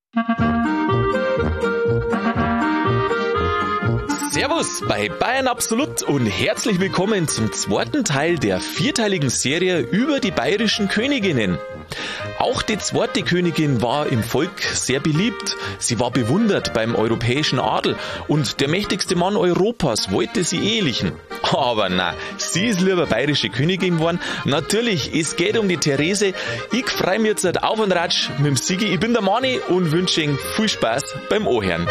Servus bei Bayern Absolut und herzlich willkommen zum zweiten Teil der vierteiligen Serie über die bayerischen Königinnen. Auch die zweite Königin war im Volk sehr beliebt. Sie war bewundert beim europäischen Adel und der mächtigste Mann Europas wollte sie ehelichen. Aber na, sie ist lieber bayerische Königin geworden. Natürlich, es geht um die Therese. Ich freue mich jetzt auf und ratsch mit dem Sigi. Ich bin der Mani und wünsche Ihnen viel Spaß beim Ohren.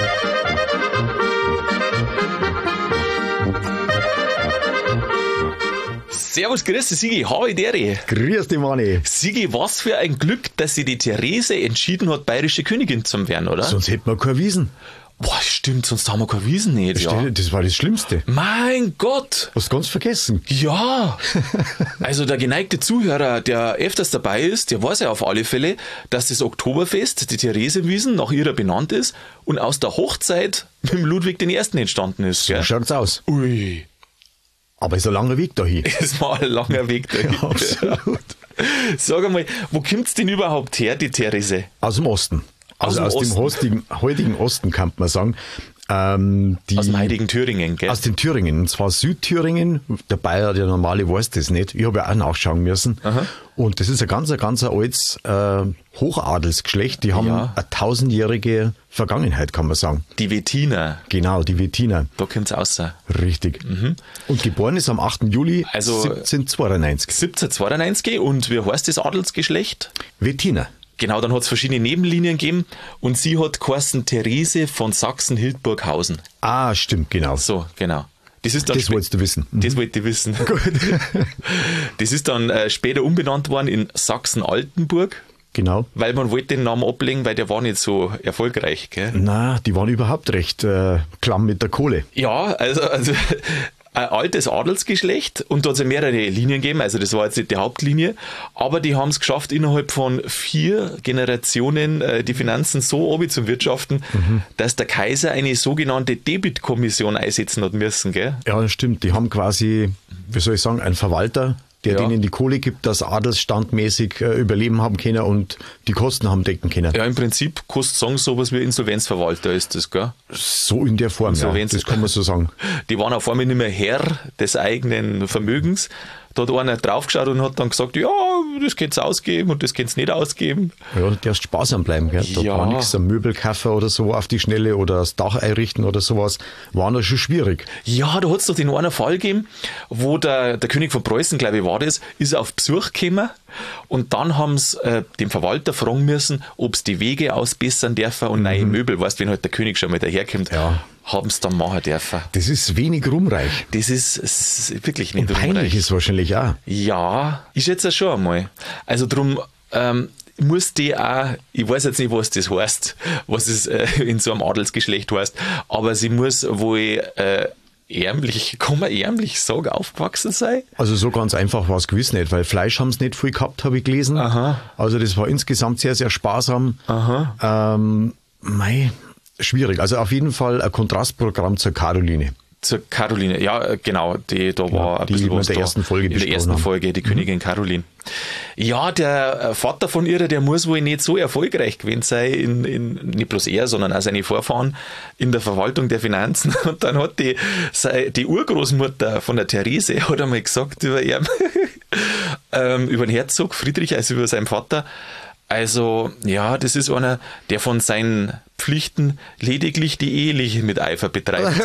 Servus, grüß dich, Sigi, habe ich Ehre. Grüß dich, Manni. Sigi, was für ein Glück, dass sich die Therese entschieden hat, bayerische Königin zu werden, oder? Sonst hätten wir keine Wiesen. Boah, stimmt, sonst haben wir keine Wiesen nicht, ja. Das war das Schlimmste. Mein Gott. Hast du ganz vergessen. Ja. Also der geneigte Zuhörer, der öfters dabei ist, der weiß ja auf alle Fälle, dass das Oktoberfest, die Theresienwiesen, nach ihrer benannt ist und aus der Hochzeit mit dem Ludwig I. entstanden ist. So schaut's aus. Ui. Aber ist ein langer Weg dahin. Es war ein langer Weg dahin. Ja, absolut. Sag einmal, wo kommt's denn überhaupt her, die Therese? Aus dem Osten. Also aus dem heutigen Osten, kann man sagen. Aus dem heiligen Thüringen, gell? Aus dem Thüringen, und zwar Südthüringen. Der Bayer, der Normale, weiß das nicht. Ich habe ja auch nachschauen müssen. Aha. Und das ist ein ganz altes Hochadelsgeschlecht. Die haben eine 1000-jährige Vergangenheit, kann man sagen. Die Wettiner. Genau, die Wettiner. Da kommt's raus. Richtig. Mhm. Und geboren ist am 8. Juli 1792. 1792. Und wie heißt das Adelsgeschlecht? Wettiner. Genau, dann hat es verschiedene Nebenlinien gegeben und sie hat geheißen Therese von Sachsen-Hildburghausen. Ah, stimmt, genau. So, genau. Das wolltest du wissen. Das wollte ich wissen. Gut. Das ist dann später umbenannt worden in Sachsen-Altenburg. Genau. Weil man wollte den Namen ablegen, weil der war nicht so erfolgreich, gell? Na, die waren überhaupt recht klamm mit der Kohle. Ja, also ein altes Adelsgeschlecht und da hat es ja mehrere Linien gegeben, also das war jetzt nicht die Hauptlinie, aber die haben es geschafft, innerhalb von 4 Generationen die Finanzen so obi zum Wirtschaften, dass der Kaiser eine sogenannte Debitkommission einsetzen hat müssen, gell? Ja, das stimmt. Die haben quasi, wie soll ich sagen, einen Verwalter, der denen die Kohle gibt, dass adelsstandmäßig überleben haben können und die Kosten haben decken können. Ja, im Prinzip kannst du sagen, sowas wie Insolvenzverwalter ist das, gell? So in der Form, ja, das kann man so sagen. Die waren auf einmal nicht mehr Herr des eigenen Vermögens. Da hat einer draufgeschaut und hat dann gesagt, ja, das könnt's ausgeben und das könnt's nicht ausgeben. Ja, du darfst sparsam bleiben, gell? Da war nichts am Möbelkaufen oder so auf die Schnelle oder das Dach einrichten oder sowas. War noch schon schwierig. Ja, da hat's doch den einen Fall gegeben, wo der König von Preußen, glaube ich, war das, ist auf Besuch gekommen und dann haben sie dem Verwalter fragen müssen, ob sie die Wege ausbessern dürfen und neue Möbel. Weißt du, wenn halt der König schon mal daherkommt, haben sie dann machen dürfen. Das ist wenig ruhmreich. Das ist wirklich nicht und peinlich ruhmreich. Ist wahrscheinlich auch. Ja, ist jetzt ja schon einmal. Also drum muss die auch, ich weiß jetzt nicht, was das heißt, was es in so einem Adelsgeschlecht heißt, aber sie muss wohl ärmlich, kann man ärmlich sagen, aufgewachsen sein? Also so ganz einfach war es gewiss nicht, weil Fleisch haben sie nicht viel gehabt, habe ich gelesen. Aha. Also das war insgesamt sehr, sehr sparsam. Aha. Schwierig. Also auf jeden Fall ein Kontrastprogramm zur Caroline. Zur Caroline, ja, genau. Da war ein bisschen was in der ersten Folge in der ersten Folge, die Königin Caroline. Ja, der Vater von ihr, der muss wohl nicht so erfolgreich gewesen sein, nicht bloß er, sondern auch seine Vorfahren in der Verwaltung der Finanzen. Und dann hat die Urgroßmutter von der Therese hat einmal gesagt über ihn, über den Herzog Friedrich, also über seinen Vater, also, ja, das ist einer, der von seinen Pflichten lediglich die eheliche mit Eifer betreibt.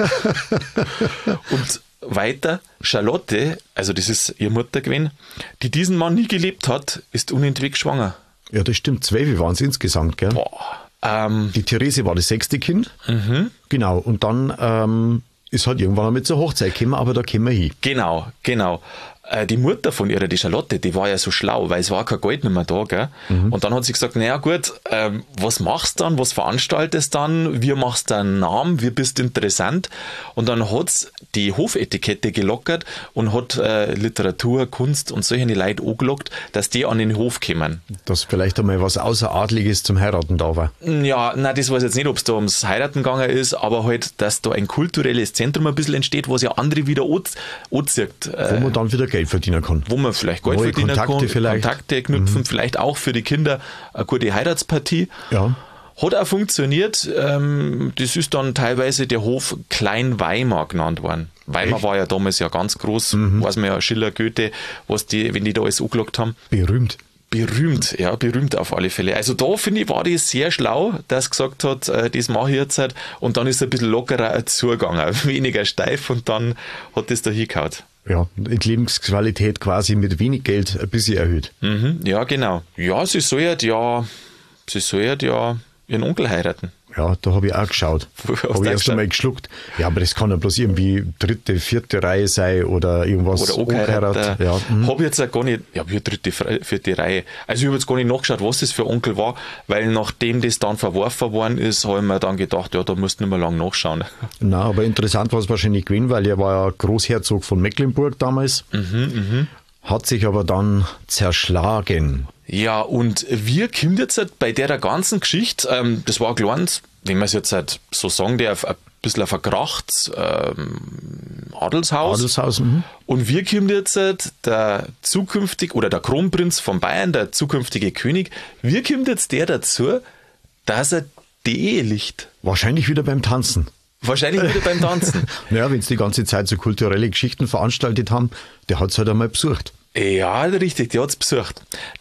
Und weiter, Charlotte, also das ist ihre Mutter gewesen, die diesen Mann nie gelebt hat, ist unentwegt schwanger. Ja, das stimmt. 12 waren es insgesamt, gell? Boah. Die Therese war das 6. Kind. Mhm. Genau. Und dann ist halt irgendwann einmal zur Hochzeit gekommen, aber da kommen wir hin. Genau. Die Mutter von ihrer, die Charlotte, die war ja so schlau, weil es war kein Geld mehr da, gell? Und dann hat sie gesagt, naja gut, was machst du dann, was veranstaltest du dann, wie machst du einen Namen, wie bist du interessant? Und dann hat sie die Hofetikette gelockert und hat Literatur, Kunst und solche Leute angelockt, dass die an den Hof kommen. Dass vielleicht einmal was Außeradliges zum Heiraten da war. Ja, nein, das weiß ich jetzt nicht, ob es da ums Heiraten gegangen ist, aber halt, dass da ein kulturelles Zentrum ein bisschen entsteht, was ja andere wieder anzieht. Wo man dann wieder Geld verdienen kann. Wo man vielleicht Geld verdienen kann, Kontakte knüpfen, vielleicht auch für die Kinder eine gute Heiratspartie. Ja. Hat auch funktioniert. Das ist dann teilweise der Hof Klein Weimar genannt worden. Weimar war ja damals ja ganz groß, weiß man ja, Schiller, Goethe, wenn die da alles angelagt haben. Berühmt. Berühmt auf alle Fälle. Also da finde ich, war das sehr schlau, dass gesagt hat, das mache ich jetzt halt. Und dann ist es ein bisschen lockerer zugegangen, weniger steif und dann hat das da hingehauen. Ja, die Lebensqualität quasi mit wenig Geld ein bisschen erhöht. Ja, genau. Ja, sie soll ja ihren Onkel heiraten. Ja, da habe ich auch geschaut. Habe ich erst einmal geschluckt. Ja, aber das kann ja bloß irgendwie 3., 4. Reihe sein oder irgendwas. Oder angeheirat. Ja. Habe ich jetzt auch gar nicht, ja, wie 3., 4. Reihe. Also ich habe jetzt gar nicht nachgeschaut, was das für Onkel war, weil nachdem das dann verworfen worden ist, habe ich mir dann gedacht, ja, da musst du nicht mehr lange nachschauen. Na, aber interessant war es wahrscheinlich gewesen, weil er war ja Großherzog von Mecklenburg damals. Hat sich aber dann zerschlagen. Ja, und wir kommen jetzt halt bei der ganzen Geschichte, das war ein kleines, wenn man es jetzt halt so sagen darf, ein bisschen ein verkrachtes Adelshaus. Und wir kommen jetzt halt der Kronprinz von Bayern, der zukünftige König, wir kommen jetzt der dazu, dass er die Ehe liegt. Wahrscheinlich wieder beim Tanzen. Ja, wenn sie die ganze Zeit so kulturelle Geschichten veranstaltet haben, der hat es halt einmal besucht. Ja, richtig, der hat's besucht.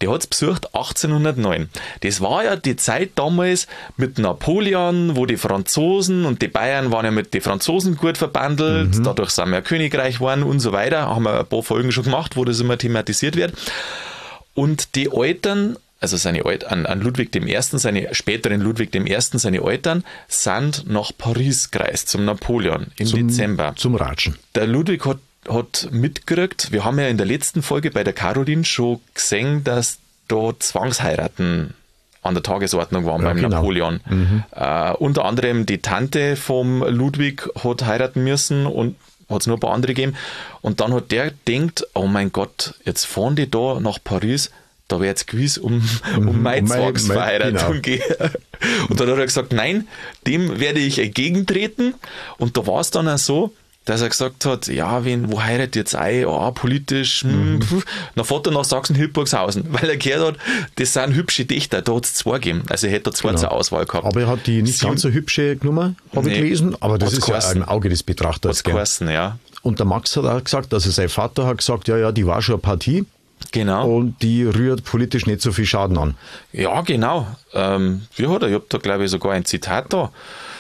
1809. Das war ja die Zeit damals mit Napoleon, wo die Franzosen und die Bayern waren ja mit den Franzosen gut verbandelt, dadurch sind wir ein Königreich geworden und so weiter. Haben wir ein paar Folgen schon gemacht, wo das immer thematisiert wird. Und die Eltern, also an Ludwig I., seine späteren Ludwig I., seine Eltern, sind nach Paris gereist, zum Napoleon im Dezember. Zum Ratschen. Der Ludwig hat mitgekriegt, wir haben ja in der letzten Folge bei der Caroline schon gesehen, dass da Zwangsheiraten an der Tagesordnung waren beim Napoleon. Unter anderem die Tante vom Ludwig hat heiraten müssen und hat es nur ein paar andere gegeben. Und dann hat der gedacht, oh mein Gott, jetzt fahren die da nach Paris, da wird es gewiss um meine Zwangsverheiratung gehen. Und dann hat er gesagt, nein, dem werde ich entgegentreten. Und da war es dann auch so, dass er gesagt hat, ja, wo heiratet jetzt ein? Politisch, dann fährt er nach Sachsen-Hildburghausen, weil er gehört hat, das sind hübsche Dichter, da hat es 2 gegeben. Also er hätte da 2 zur Auswahl gehabt. Aber er hat die nicht ganz so hübsche genommen, habe ich gelesen, aber das ist ja im Auge des Betrachters. Ja. Und der Max hat auch gesagt, also sein Vater hat gesagt, ja, die war schon eine Partie. Genau. Und die rührt politisch nicht so viel Schaden an. Ja, genau. Ich habe da, glaube ich, sogar ein Zitat da.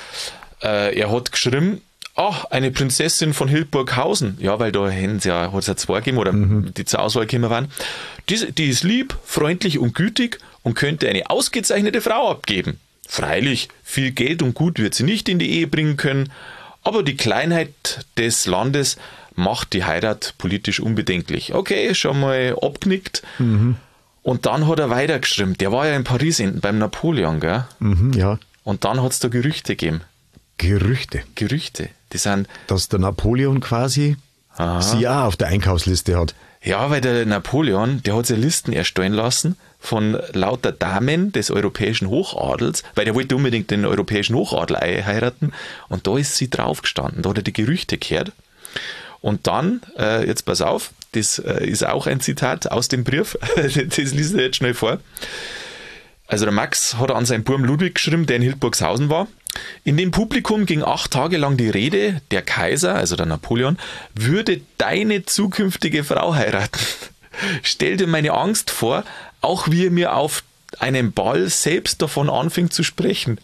Er hat geschrieben, eine Prinzessin von Hildburghausen. Ja, weil da hat es ja 2 gegeben, oder die zur Auswahl gekommen waren. Die ist lieb, freundlich und gütig und könnte eine ausgezeichnete Frau abgeben. Freilich, viel Geld und Gut wird sie nicht in die Ehe bringen können, aber die Kleinheit des Landes macht die Heirat politisch unbedenklich. Okay, schon mal abknickt. Und dann hat er weitergeschrieben. Der war ja in Paris beim Napoleon, gell? Ja. Und dann hat es da Gerüchte gegeben. Gerüchte. Die sind, dass der Napoleon quasi sie auch auf der Einkaufsliste hat. Ja, weil der Napoleon, der hat sich Listen erstellen lassen von lauter Damen des europäischen Hochadels, weil der wollte unbedingt den europäischen Hochatel heiraten. Und da ist sie draufgestanden. Da hat er die Gerüchte gehört. Und dann, jetzt pass auf, das ist auch ein Zitat aus dem Brief, das liest er jetzt schnell vor. Also der Max hat an seinen Buben Ludwig geschrieben, der in Hildburghausen war. In dem Publikum ging 8 Tage lang die Rede, der Kaiser, also der Napoleon, würde deine zukünftige Frau heiraten. Stell dir meine Angst vor, auch wie er mir auf einem Ball selbst davon anfing zu sprechen.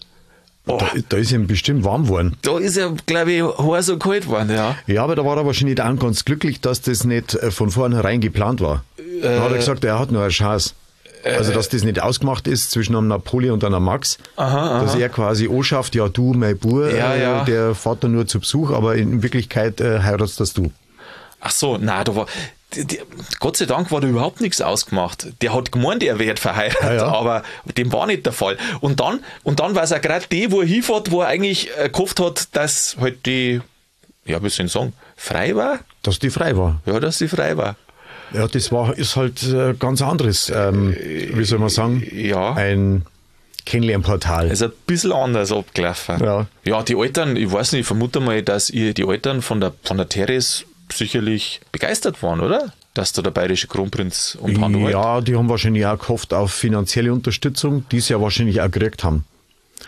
Da ist ihm bestimmt warm geworden. Da ist er, glaube ich, heiß und kalt geworden, ja. Ja, aber da war er wahrscheinlich auch ganz glücklich, dass das nicht von vornherein geplant war. Da hat er gesagt, er hat nur eine Chance. Also, dass das nicht ausgemacht ist zwischen einem Napoleon und einem Max. Dass er quasi anschafft, ja, du, mein Bub, der fährt dann nur zu Besuch, aber in Wirklichkeit heiratst das du. Ach so, nein, da war... Gott sei Dank war da überhaupt nichts ausgemacht. Der hat gemeint, er wird verheiratet, aber dem war nicht der Fall. Und dann war es auch gerade die, wo er hinfährt, wo er eigentlich gehofft hat, dass halt die, ja, wie soll ich sagen, frei war? Dass die frei war. Ja, dass die frei war. Ja, das ist halt ganz anderes, wie soll man sagen, ein Kennenlernportal. Ist ein bisschen anders abgelaufen. Ja, die Eltern, ich weiß nicht, ich vermute mal, dass die Eltern von der Therese sicherlich begeistert waren, oder? Dass da der bayerische Kronprinz umhand hat. Ja, die haben wahrscheinlich auch gehofft auf finanzielle Unterstützung, die sie ja wahrscheinlich auch gekriegt haben.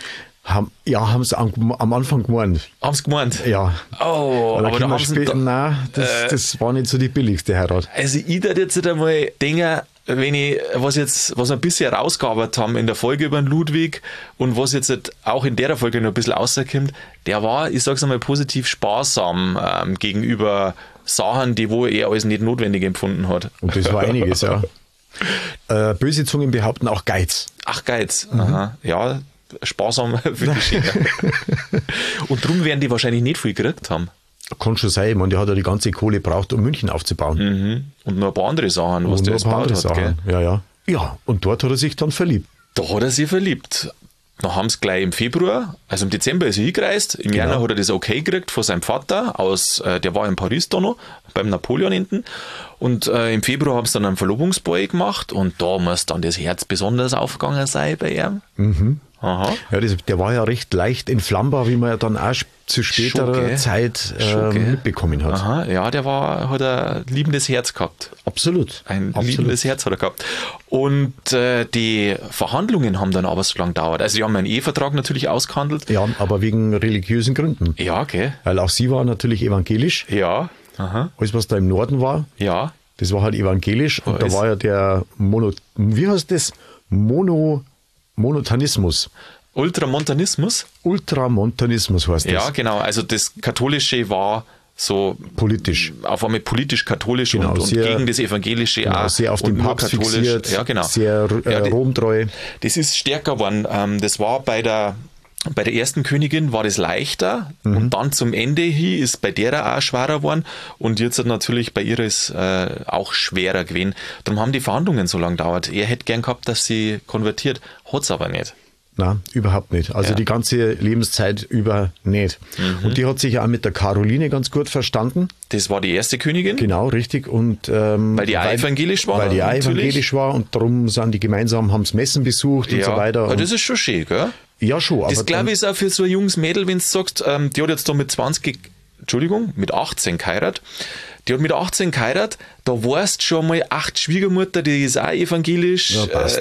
Haben sie am Anfang gemeint. Haben sie gemeint? Ja. Oh, aber da haben sie... Nein, das war nicht so die billigste Heirat. Also ich würde jetzt einmal denken, wenn ich, was wir ein bisschen rausgearbeitet haben in der Folge über den Ludwig und was jetzt auch in der Folge noch ein bisschen rauskommt, der war, ich sag's einmal positiv, sparsam gegenüber Sachen, die wo er alles nicht notwendig empfunden hat. Und das war einiges, ja. Böse Zungen behaupten auch Geiz. Ach, Geiz. Aha. Ja, sparsam finde ich schön. Und darum werden die wahrscheinlich nicht viel gekriegt haben. Kann schon sein, ich meine, der hat ja die ganze Kohle gebraucht, um München aufzubauen. Mhm. Und noch ein paar andere Sachen, was der jetzt gebaut hat. Gell? Ja. Ja, und dort hat er sich dann verliebt. Da hat er sich verliebt. Dann haben sie gleich im Februar, also im Dezember ist er hingereist. Im Januar hat er das okay gekriegt von seinem Vater, der war in Paris da noch, beim Napoleon hinten. Und im Februar haben sie dann einen Verlobungsball gemacht und da muss dann das Herz besonders aufgegangen sein bei ihm. Mhm. Aha. Ja, der war ja recht leicht entflammbar, wie man ja dann auch zu späterer Zeit mitbekommen hat. Aha, ja, hat ein liebendes Herz gehabt. Absolut. Liebendes Herz hat er gehabt. Und die Verhandlungen haben dann aber so lange gedauert. Also die haben einen Ehevertrag natürlich ausgehandelt. Ja, aber wegen religiösen Gründen. Ja, okay. Weil auch sie war natürlich evangelisch. Ja. Aha. Alles, was da im Norden war, ja. Das war halt evangelisch. Und da war ja der Monothanismus. Ultramontanismus? Ultramontanismus heißt das. Ja, genau. Also das Katholische war so politisch. Auf einmal politisch-katholisch genau, und gegen das Evangelische genau, auch. Sehr auf den Papst fixiert, ja, genau. Sehr romtreu. Das ist stärker geworden. Das war bei der ersten Königin war das leichter und dann zum Ende hin ist bei der auch schwerer geworden und jetzt natürlich bei ihr ist auch schwerer gewesen. Darum haben die Verhandlungen so lange gedauert. Er hätte gern gehabt, dass sie konvertiert, hat es aber nicht. Nein, überhaupt nicht. Also die ganze Lebenszeit über nicht. Und die hat sich auch mit der Caroline ganz gut verstanden. Das war die erste Königin? Genau, richtig. Und, weil die auch evangelisch war? Weil die auch evangelisch war und darum sind die gemeinsam, haben das Messen besucht und so weiter. Aber das ist schon schön, gell? Ja, schon. Das glaube ich ist auch für so ein junges Mädel, wenn du sagst, die hat jetzt da mit 18 geheiratet. Die hat mit 18 geheiratet, da weißt schon mal, 8 Schwiegermutter, die ist auch evangelisch,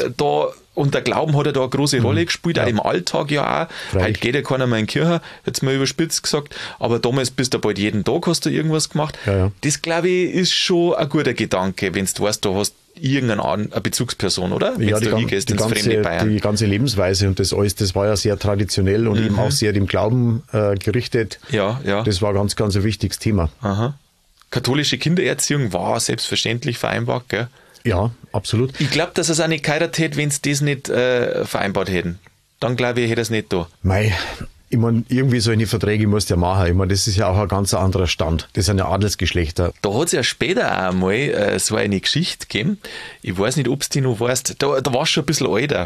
und der Glauben hat ja da eine große Rolle gespielt, auch im Alltag ja auch. Freilich. Heute geht ja keiner mehr in die Kirche, jetzt mal überspitzt gesagt, aber damals bist du bald jeden Tag, hast du irgendwas gemacht. Ja. Das, glaube ich, ist schon ein guter Gedanke, wenn du weißt, du hast irgendeine Bezugsperson, oder? Wenn du hingehst ins fremde Bayern. Die ganze Lebensweise und das alles, das war ja sehr traditionell und eben auch sehr dem Glauben gerichtet. Ja. Das war ganz, ganz ein wichtiges Thema. Aha. Katholische Kindererziehung war selbstverständlich vereinbart, gell? Ja, absolut. Ich glaube, dass es auch nicht geheiratet hätte, wenn sie das nicht vereinbart hätten. Dann glaube ich, hätte es nicht da. Mei, ich meine, irgendwie solche Verträge musst du ja machen. Ich meine, das ist ja auch ein ganz anderer Stand. Das sind ja Adelsgeschlechter. Da hat es ja später auch mal so eine Geschichte gegeben. Ich weiß nicht, ob es die noch weißt. Da war schon ein bisschen älter.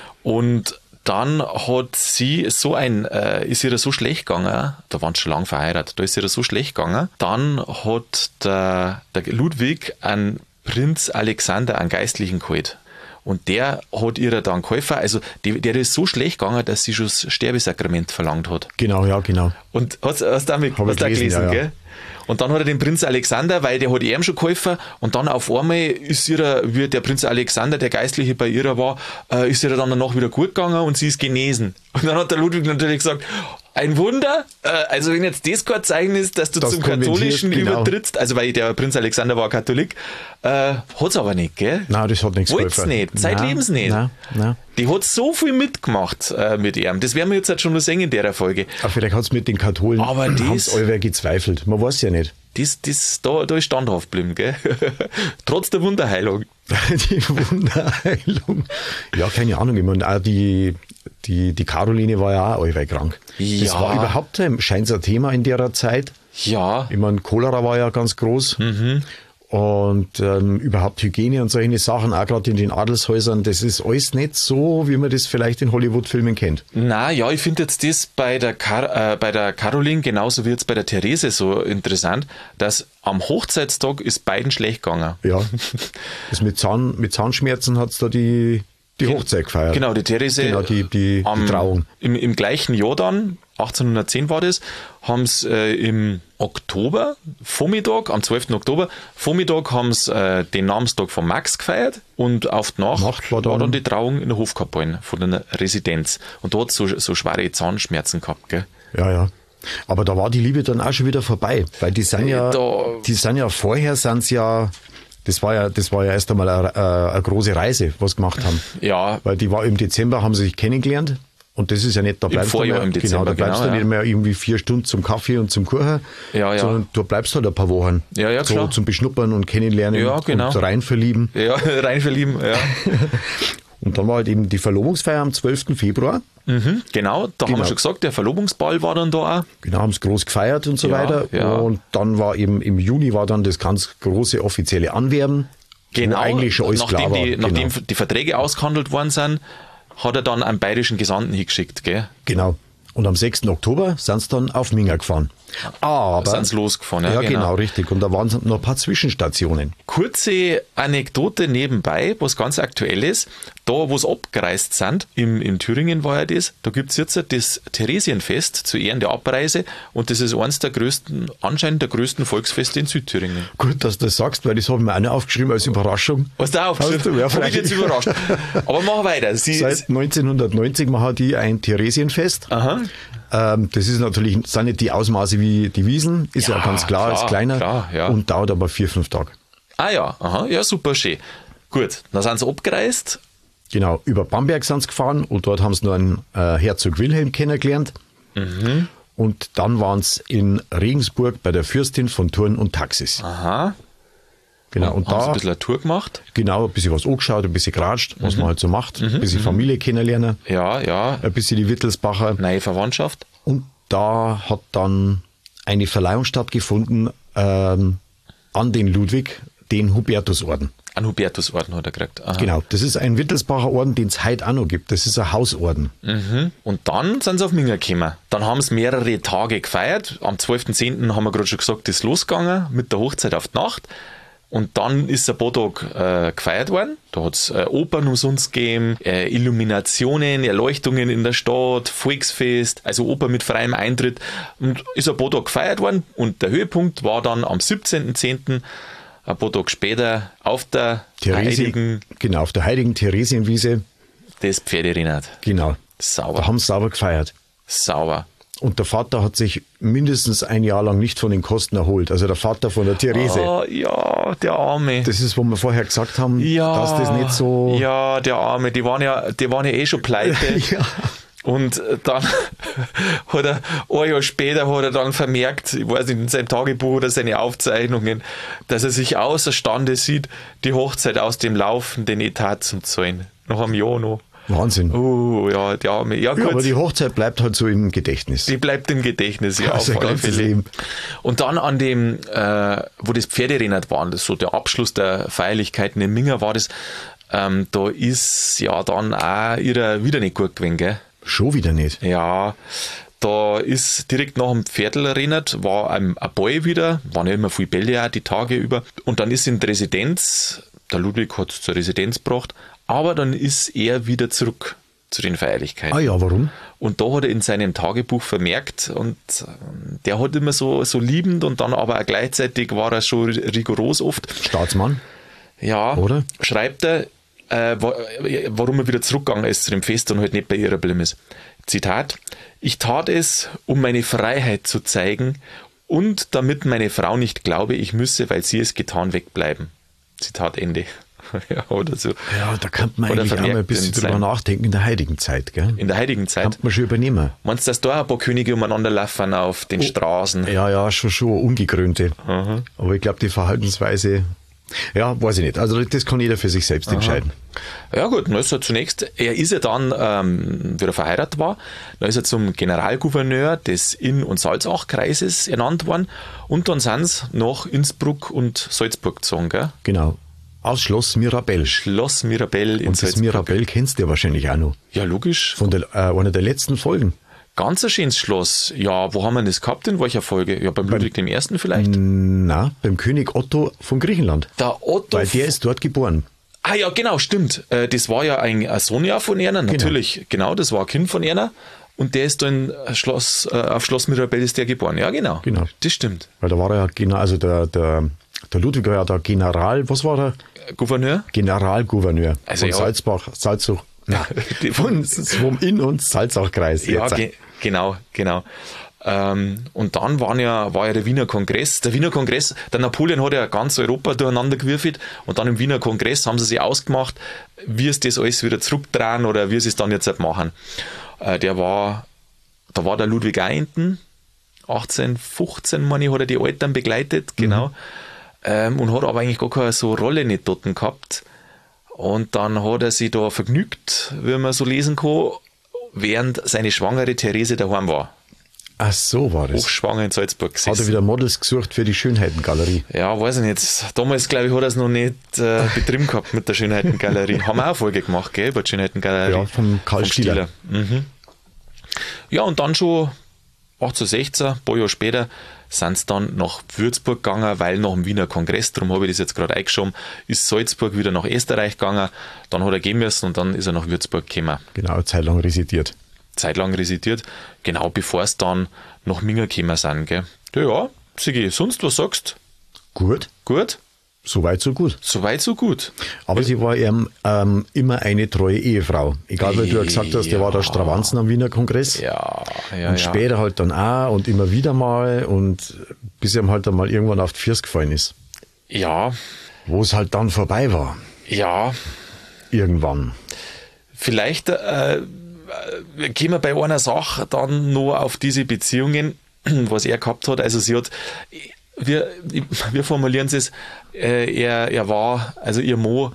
Und dann hat sie ist ihr so schlecht gegangen, da waren sie schon lange verheiratet, da ist ihr so schlecht gegangen, dann hat der Ludwig einen Prinz Alexander, einen Geistlichen, geholt. Und der hat ihr dann geholfen, also der ist so schlecht gegangen, dass sie schon das Sterbesakrament verlangt hat. Genau, ja, genau. Und hast du da gelesen, ja. Gell? Und dann hat er den Prinz Alexander, weil der hat ihm schon geholfen, und dann auf einmal ist wie der Prinz Alexander, der Geistliche bei ihr war, ist ihr dann danach wieder gut gegangen und sie ist genesen. Und dann hat der Ludwig natürlich gesagt, ein Wunder, also wenn jetzt das kein Zeichen ist, dass du zum Katholischen übertrittst, also weil der Prinz Alexander war Katholik, hat es aber nicht, gell? Nein, das hat nichts geholfen. Wollt's nicht, zeitlebens nicht. Nein. Die hat so viel mitgemacht mit ihm, das werden wir jetzt halt schon noch sehen in der Folge. Aber vielleicht hat es mit den Katholen allweil gezweifelt, man weiß ja nicht. Da ist standhaft geblieben, gell? Trotz der Wunderheilung. Die Wunderheilung. Ja, keine Ahnung, ich meine, auch die Caroline war ja auch allweil krank. Ja. Das war überhaupt scheint ein Thema in der Zeit. Ja. Ich meine, Cholera war ja ganz groß. Und überhaupt Hygiene und solche Sachen, auch gerade in den Adelshäusern, das ist alles nicht so, wie man das vielleicht in Hollywood-Filmen kennt. Na ja, ich finde jetzt das bei der Caroline genauso wie jetzt bei der Therese so interessant, dass am Hochzeitstag ist beiden schlecht gegangen. Ja, das mit Zahnschmerzen hat es da die die Hochzeit gefeiert. Genau, die Therese. Genau, die Trauung. Im gleichen Jahr dann, 1810 war das, haben sie im Oktober, Vormittag, am 12. Oktober, Vormittag haben sie den Namenstag von Max gefeiert und auf die Nacht war dann die Trauung in der Hofkapelle von der Residenz. Und da hat es so schwere Zahnschmerzen gehabt, gell? Ja. Aber da war die Liebe dann auch schon wieder vorbei, weil die sind ja vorher, das war ja erst einmal eine große Reise, was sie gemacht haben. Ja. Weil die war im Dezember, haben sie sich kennengelernt. Und das ist ja nicht, da bleibst du da bleibst du nicht mehr irgendwie 4 Stunden zum Kaffee und zum Kuchen, sondern du bleibst halt ein paar Wochen. Ja, klar. So zum Beschnuppern und Kennenlernen und reinverlieben. Ja, reinverlieben, ja. Und dann war halt eben die Verlobungsfeier am 12. Februar. Genau, da haben wir schon gesagt, der Verlobungsball war dann da auch. Genau, haben es groß gefeiert und so weiter. Ja. Und dann war eben im Juni war dann das ganz große offizielle Anwerben. Genau, eigentlich schon alles klar war. Nachdem die Verträge ausgehandelt worden sind, hat er dann einen bayerischen Gesandten hingeschickt, gell? Genau. Und am 6. Oktober sind sie dann auf Minga gefahren. Aber sind sie losgefahren, ja, genau, richtig. Und da waren noch ein paar Zwischenstationen. Kurze Anekdote nebenbei, was ganz aktuell ist. Da, wo sie abgereist sind, in Thüringen war ja das, da gibt es jetzt das Theresienfest zu Ehren der Abreise und das ist eines der größten, anscheinend der größten Volksfeste in Südthüringen. Gut, dass du das sagst, weil das habe ich mir auch noch aufgeschrieben als Überraschung. Hast du auch aufgeschrieben? Ja, habe ich jetzt überrascht. Aber mach weiter. Seit 1990 machen die ein Theresienfest. Aha. Das ist natürlich, sind nicht die Ausmaße wie die Wiesn, ist ja ganz klar, ist kleiner und dauert aber 4-5 Tage. Ah ja, ja, super schön. Gut, dann sind sie abgereist. Genau, über Bamberg sind sie gefahren und dort haben sie noch einen Herzog Wilhelm kennengelernt. Und dann waren sie in Regensburg bei der Fürstin von Thurn und Taxis. Aha. Genau, und haben da sie ein bisschen eine Tour gemacht. Genau, ein bisschen was angeschaut, ein bisschen geratscht, was man halt so macht, ein bisschen Familie kennenlernen. Ja. Ein bisschen die Wittelsbacher. Neue Verwandtschaft. Und da hat dann eine Verleihung stattgefunden an den Ludwig, den Hubertusorden. Einen Hubertusorden hat er gekriegt. Aha. Genau, das ist ein Wittelsbacher Orden, den es heute auch noch gibt. Das ist ein Hausorden. Und dann sind sie auf Minga gekommen. Dann haben sie mehrere Tage gefeiert. Am 12.10. haben wir gerade schon gesagt, ist losgegangen mit der Hochzeit auf die Nacht. Und dann ist ein paar Tage gefeiert worden. Da hat es Opern umsonst gegeben, Illuminationen, Erleuchtungen in der Stadt, Volksfest, also Oper mit freiem Eintritt. Und ist ein paar Tage gefeiert worden. Und der Höhepunkt war dann am 17.10., ein paar Tage später, auf der heiligen Theresienwiese. Das Pferderennen. Genau. Sauber. Da haben sie sauber gefeiert. Sauber. Und der Vater hat sich mindestens ein Jahr lang nicht von den Kosten erholt. Also der Vater von der Therese. Oh, ja, der Arme. Das ist, wo wir vorher gesagt haben, dass das nicht so... Ja, der Arme. Die waren ja eh schon pleite. Ja. Und dann hat er, ein Jahr später hat er dann vermerkt, ich weiß nicht, in seinem Tagebuch oder seine Aufzeichnungen, dass er sich außerstande sieht, die Hochzeit aus dem laufenden Etat zu zahlen. Nach einem Jahr noch. Wahnsinn. Ja, die Arme. Ja, gut. Ja, aber die Hochzeit bleibt halt so im Gedächtnis. Die bleibt im Gedächtnis, ja, auf alle Fälle. Und dann an dem, wo das Pferderennen war, das so der Abschluss der Feierlichkeiten in Minga war das, da ist ja dann auch ihrer wieder nicht gut gewesen, gell? Schon wieder nicht. Ja, da ist direkt nach dem Pferdelrennen war ein Ball wieder, waren ja immer viele Bälle auch die Tage über. Und dann ist in die Residenz, der Ludwig hat es zur Residenz gebracht, aber dann ist er wieder zurück zu den Feierlichkeiten. Ah ja, warum? Und da hat er in seinem Tagebuch vermerkt, und der hat immer so liebend und dann aber auch gleichzeitig war er schon rigoros oft. Staatsmann. Ja, oder? Schreibt er, warum er wieder zurückgegangen ist zu dem Fest und halt nicht bei ihrer geblieben ist. Zitat: Ich tat es, um meine Freiheit zu zeigen und damit meine Frau nicht glaube, ich müsse, weil sie es getan, wegbleiben. Zitat Ende. Ja, oder so. Ja, da kann man eigentlich auch mal ein bisschen drüber nachdenken in der heutigen Zeit, gell? In der heutigen Zeit. Kann man schon übernehmen. Meinst du, dass da ein paar Könige umeinander laufen auf den Straßen? Ja, schon ungekrönte. Aha. Aber ich glaube, die Verhaltensweise, ja, weiß ich nicht. Also das kann jeder für sich selbst entscheiden. Ja gut, dann ist er zunächst, er ist ja dann, wie er verheiratet war, dann ist er zum Generalgouverneur des Inn- und Salzach-Kreises ernannt worden und dann sind sie nach Innsbruck und Salzburg gezogen, gell? Genau. Aus Schloss Mirabell. Schloss Mirabell in und Salzburg. Das Mirabell kennst du ja wahrscheinlich auch noch. Ja, logisch. Von einer der letzten Folgen. Ganz ein schönes Schloss. Ja, wo haben wir das gehabt, in welcher Folge? Ja, beim Ludwig I. vielleicht? Na, beim König Otto von Griechenland. Der Otto. Weil der ist dort geboren. Ah ja, genau, stimmt. Das war ja ein Sohn ja von Erna, natürlich. Genau, das war ein Kind von Erna. Und der ist dann auf Schloss Mirabell ist der geboren. Ja, genau. Das stimmt. Weil da war er ja, also der Ludwig war ja der General, was war der? Gouverneur? Generalgouverneur also von Salzach, vom Inn- und Salzachkreis. Ja, genau. Und dann war ja der Wiener Kongress. Der Wiener Kongress, der Napoleon hat ja ganz Europa durcheinander gewürfelt und dann im Wiener Kongress haben sie sich ausgemacht, wie es das alles wieder zurückdrehen oder wie sie es dann jetzt halt machen. Da war der Ludwig auch hinten, 1815, meine ich, hat er die Eltern begleitet, genau. Und hat aber eigentlich gar keine so Rolle nicht dort gehabt. Und dann hat er sich da vergnügt, wie man so lesen kann, während seine schwangere Therese daheim war. Ach so war das. Hochschwanger in Salzburg gesessen. Hat er wieder Models gesucht für die Schönheitengalerie? Ja, weiß ich nicht. Damals, glaube ich, hat er es noch nicht betrieben gehabt mit der Schönheitengalerie. Haben wir auch eine Folge gemacht, gell, über die Schönheitengalerie. Ja, vom Karl Stieler. Ja, und dann schon 1816, ein paar Jahre später, sind sie dann nach Würzburg gegangen, weil nach dem Wiener Kongress, darum habe ich das jetzt gerade eingeschoben, ist Salzburg wieder nach Österreich gegangen, dann hat er gehen müssen und dann ist er nach Würzburg gekommen. Genau, eine Zeit lang residiert, genau bevor es dann nach Minga gekommen sind. Gell? Ja, Sigi, sonst was sagst? Gut. Soweit, so gut. Aber sie war ihm immer eine treue Ehefrau. Egal, weil du ja gesagt hast, der war der Stravanzen am Wiener Kongress. Ja. Und später halt dann auch und immer wieder mal und bis ihm halt dann mal irgendwann auf die Füße gefallen ist. Ja. Wo es halt dann vorbei war. Ja. Irgendwann. Vielleicht gehen wir bei einer Sache dann noch auf diese Beziehungen, was er gehabt hat. Also sie hat... Wir formulieren es, er war, also ihr Mo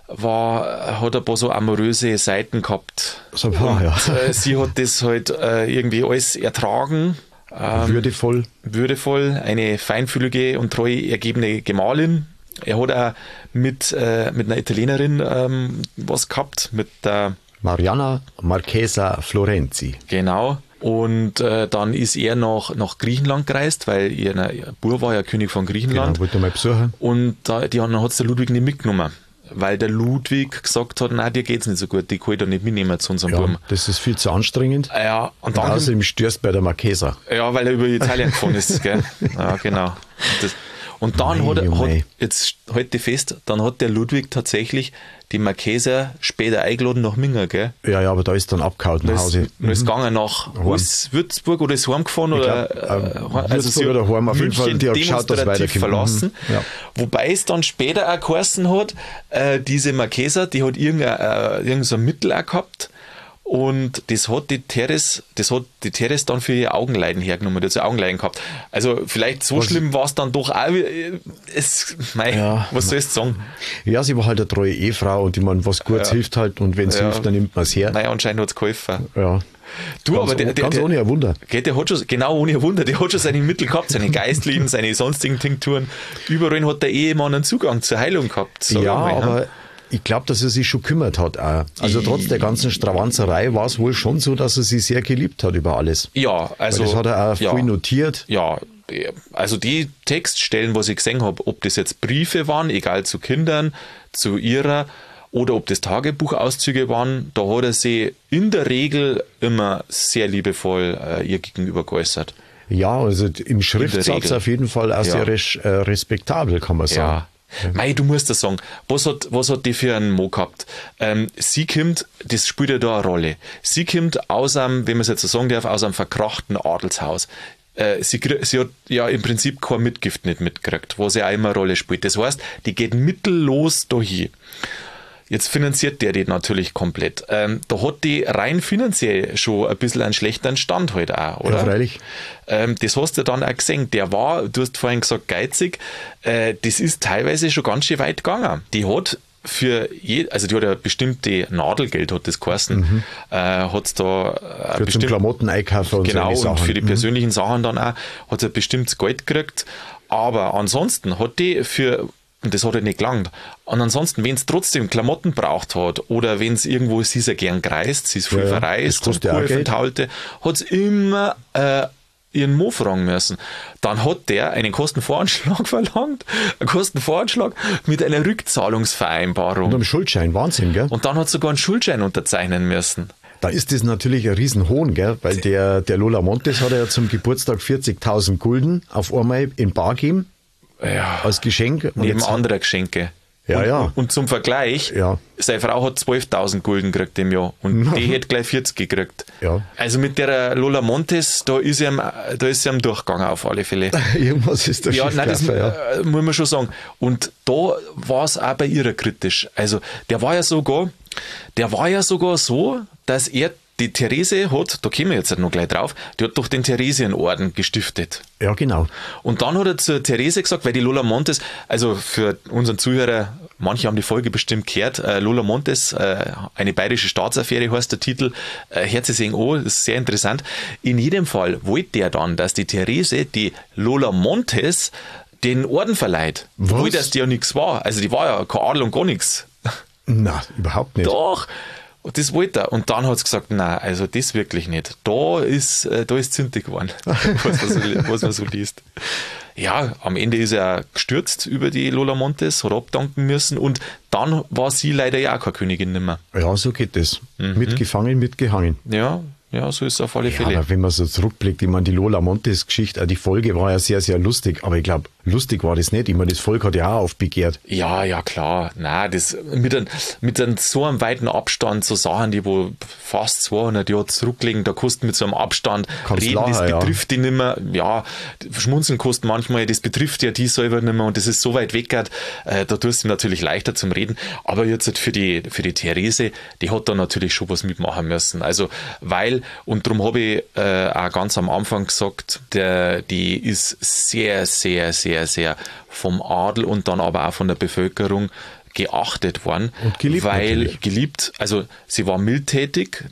hat ein paar so amoröse Seiten gehabt. So war, ja. Sie hat das halt irgendwie alles ertragen. Würdevoll, eine feinfühlige und treu ergebene Gemahlin. Er hat auch mit einer Italienerin was gehabt, mit der Mariana Marchesa Florenzi. Genau. Und dann ist er nach Griechenland gereist, weil ihr Bur war ja König von Griechenland. Genau, wollte mal besuchen. Und dann hat es der Ludwig nicht mitgenommen, weil der Ludwig gesagt hat, nein, dir geht's nicht so gut, die kann ich da nicht mitnehmen zu unserem Buben. Das ist viel zu anstrengend. Ja, und dann außerdem störst bei der Marchesa. Ja, weil er über Italien gefahren ist, gell? Ja, genau. Und dann jetzt halt fest, dann hat der Ludwig tatsächlich die Marchesa später eingeladen nach Minga, gell? Ja, aber da ist dann abgehauen nach Hause. Ist gegangen nach Würzburg oder ist heimgefahren Würzburg oder heim auf jeden Fall, die hat geschaut, dass weiterkommt. Verlassen. Ja. Wobei es dann später auch geheißen hat, diese Marchesa, die hat irgend so ein Mittel auch gehabt. Und das hat die Teres dann für ihr Augenleiden hergenommen, die hat so Augenleiden gehabt. Also vielleicht so schlimm war es dann doch auch. Was sollst du sagen? Ja, sie war halt eine treue Ehefrau und ich meine, was gut hilft halt und wenn es hilft, dann nimmt man es her. Naja, anscheinend hat es geholfen. Ja. Ganz ohne ein Wunder. Der hat schon, genau ohne ein Wunder, der hat schon seine Mittel gehabt, seine geistlichen, seine sonstigen Tinkturen. Überall hat der Ehemann einen Zugang zur Heilung gehabt. Aber ich glaube, dass er sich schon gekümmert hat auch. Also trotz der ganzen Stravanzerei war es wohl schon so, dass er sie sehr geliebt hat über alles. Ja, also... Weil das hat er auch viel notiert. Ja, also die Textstellen, was ich gesehen habe, ob das jetzt Briefe waren, egal zu Kindern, zu ihrer, oder ob das Tagebuchauszüge waren, da hat er sie in der Regel immer sehr liebevoll ihr gegenüber geäußert. Ja, also im Schriftsatz auf jeden Fall auch sehr respektabel, kann man sagen. Ja. Mei, du musst das sagen. Was hat die für einen Mo gehabt? Sie kommt, das spielt ja da eine Rolle. Sie kommt aus einem, wenn man es jetzt so sagen darf, aus einem verkrachten Adelshaus. Sie hat ja im Prinzip kein Mitgift nicht mitgekriegt, was ja auch immer eine Rolle spielt. Das heißt, die geht mittellos dahin. Jetzt finanziert der die natürlich komplett. Da hat die rein finanziell schon ein bisschen einen schlechteren Stand halt auch, oder? Ja, freilich. Das hast du dann auch gesehen. Der war, du hast vorhin gesagt, geizig. Das ist teilweise schon ganz schön weit gegangen. Die hat die hat ja bestimmte Nadelgeld, hat das geheißen. Hat's da für zum Klamotten einkaufen und genau, so Sachen. Und für die persönlichen Sachen dann auch, hat sie ein bestimmtes Geld gekriegt. Aber ansonsten hat die und das hat ja nicht gelangt. Und ansonsten, wenn es trotzdem Klamotten braucht hat oder wenn es irgendwo, sie ist ja gern gereist, sie ist viel verreist und Kurven taulte, hat es immer ihren Mo fragen müssen. Dann hat der einen Kostenvoranschlag verlangt, einen Kostenvoranschlag mit einer Rückzahlungsvereinbarung. Und einem Schuldschein, Wahnsinn, gell? Und dann hat sogar einen Schuldschein unterzeichnen müssen. Da ist das natürlich ein Riesenhohn, gell? Weil der Lola Montes hat ja zum Geburtstag 40.000 Gulden auf einmal in Bar gegeben. Ja. Als Geschenk. Und Neben jetzt, anderer Geschenke. Ja, und zum Vergleich, seine Frau hat 12.000 Gulden gekriegt im Jahr und die hätte gleich 40 gekriegt. Ja. Also mit der Lola Montes, da ist sie am Durchgang auf alle Fälle. Irgendwas ist da Ja, nein, das schiefgelaufen, muss man schon sagen. Und da war es auch bei ihr kritisch. Also der war ja sogar so, dass er die Therese hat, da kommen wir jetzt noch gleich drauf, die hat doch den Theresienorden gestiftet. Ja, genau. Und dann hat er zur Therese gesagt, weil die Lola Montes, also für unseren Zuhörer, manche haben die Folge bestimmt gehört, Lola Montes, eine bayerische Staatsaffäre heißt der Titel, hört sie sich an, ist sehr interessant. In jedem Fall wollte er dann, dass die Therese die Lola Montes den Orden verleiht. Obwohl das die ja nichts war. Also die war ja kein Adel und gar nichts. Na, überhaupt nicht. Doch. Und das wollte er. Und dann hat es gesagt, nein, also das wirklich nicht. Da ist zündig geworden, was man so liest. Ja, am Ende ist er gestürzt über die Lola Montes, hat abdanken müssen und dann war sie leider ja auch keine Königin mehr. Ja, so geht es. Mitgefangen, mitgehangen. Ja, so ist es auf alle Fälle. Aber wenn man so zurückblickt, ich meine, die Lola Montes Geschichte, die Folge war ja sehr, sehr lustig, aber ich glaube, lustig war das nicht. Ich meine, das Volk hat ja auch aufbegehrt. Ja, klar. Nein, das mit so einem weiten Abstand, so Sachen, die wo fast 200 Jahre zurückliegen, da kosten mit so einem Abstand reden, lachen, das betrifft die nicht mehr. Ja, schmunzeln kosten manchmal, das betrifft ja die selber nicht mehr und das ist so weit weg, da tust du natürlich leichter zum Reden. Aber jetzt für die Therese, die hat da natürlich schon was mitmachen müssen. Also, und darum habe ich auch ganz am Anfang gesagt, die ist sehr, sehr, sehr, sehr vom Adel und dann aber auch von der Bevölkerung geachtet worden. Und geliebt. Also sie war mildtätig,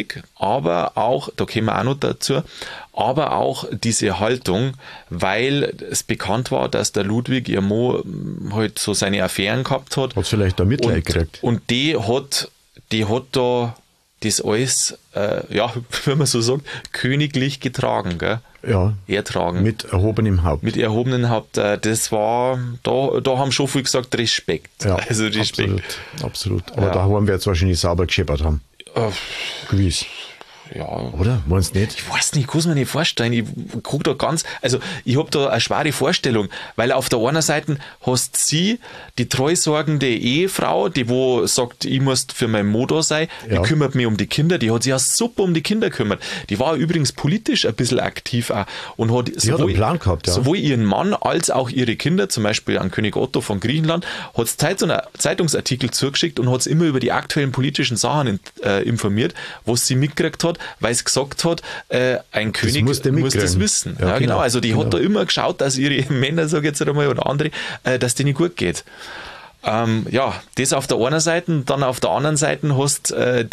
aber auch, da kommen wir auch noch dazu, aber auch diese Haltung, weil es bekannt war, dass der Ludwig, ihr Mo, halt so seine Affären gehabt hat. Hat vielleicht da Mitleid gekriegt. Und die hat da das alles, wenn man so sagt, königlich getragen, gell? Ja. Ertragen. Mit erhobenem Haupt. Mit erhobenem Haupt. Das war, da haben schon viel gesagt, Respekt. Ja, also Respekt. Absolut. Aber da haben wir jetzt wahrscheinlich sauber gescheppert haben. Gewiss. Ja. Oder? Meinst du nicht? Ich weiß nicht, ich kann es mir nicht vorstellen. Ich gucke da ich habe da eine schwere Vorstellung, weil auf der einen Seite hast sie, die treusorgende Ehefrau, die wo sagt, ich muss für mein Mo da sein, die kümmert mich um die Kinder, die hat sich ja super um die Kinder gekümmert. Die war übrigens politisch ein bisschen aktiv auch und hat sowohl einen Plan gehabt, sowohl ihren Mann als auch ihre Kinder, zum Beispiel an König Otto von Griechenland, hat es Zeitungsartikel zugeschickt und hat es immer über die aktuellen politischen Sachen informiert, was sie mitgekriegt hat, weil es gesagt hat, ein König muss das wissen. Ja, genau. Also die hat da immer geschaut, dass ihre Männer, sage ich jetzt einmal, oder andere, dass denen gut geht. Das auf der einen Seite, dann auf der anderen Seite hast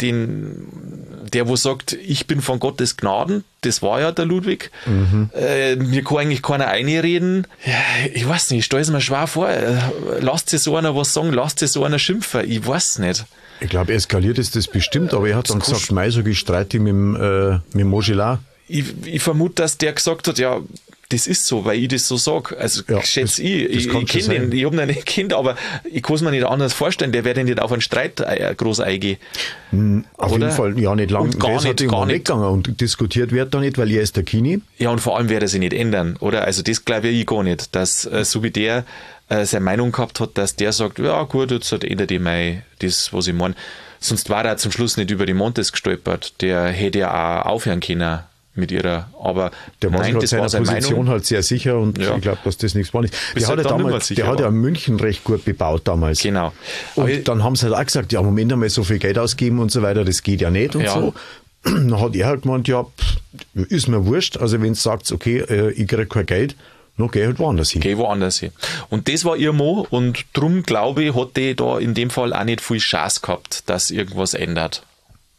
der wo sagt, ich bin von Gottes Gnaden, das war ja der Ludwig, mir kann eigentlich keiner einreden, ich weiß nicht, ich stelle es mir schwer vor, lasst sich so einer was sagen, lasst sich so einer schimpfen, ich weiß nicht. Ich glaube, eskaliert ist das bestimmt, aber er hat dann gesagt, ich streite mit dem Mogelar. Ich vermute, dass der gesagt hat, ja, das ist so, weil ich das so sage. Also schätze ich kenne den, ich habe ihn nicht kennt, aber ich kann es mir nicht anders vorstellen, der wird nicht auf einen Streit groß eingehen. Auf jeden Fall, ja, nicht lang. Und gar nicht weggegangen und diskutiert wird da nicht, weil er ist der Kini. Ja, und vor allem wird er sich nicht ändern, oder? Also das glaube ich gar nicht, dass so wie der seine Meinung gehabt hat, dass der sagt, ja gut, jetzt ändert das, was ich meine. Sonst war er zum Schluss nicht über die Montes gestolpert. Der hätte ja auch aufhören können mit ihrer, aber der war sich seiner Position Meinung. Halt sehr sicher und ich glaube, dass das nichts war nicht. Der hat ja München recht gut bebaut damals. Genau. Und dann haben sie halt auch gesagt, ja, Moment einmal, so viel Geld ausgeben und so weiter, das geht ja nicht und so. Dann hat er halt gemeint, ja, ist mir wurscht, also wenn du sagst, okay, ich kriege kein Geld, dann geh halt woanders hin. Geh woanders hin. Und das war ihr Mo und drum, glaube ich, hat die da in dem Fall auch nicht viel Chance gehabt, dass irgendwas ändert.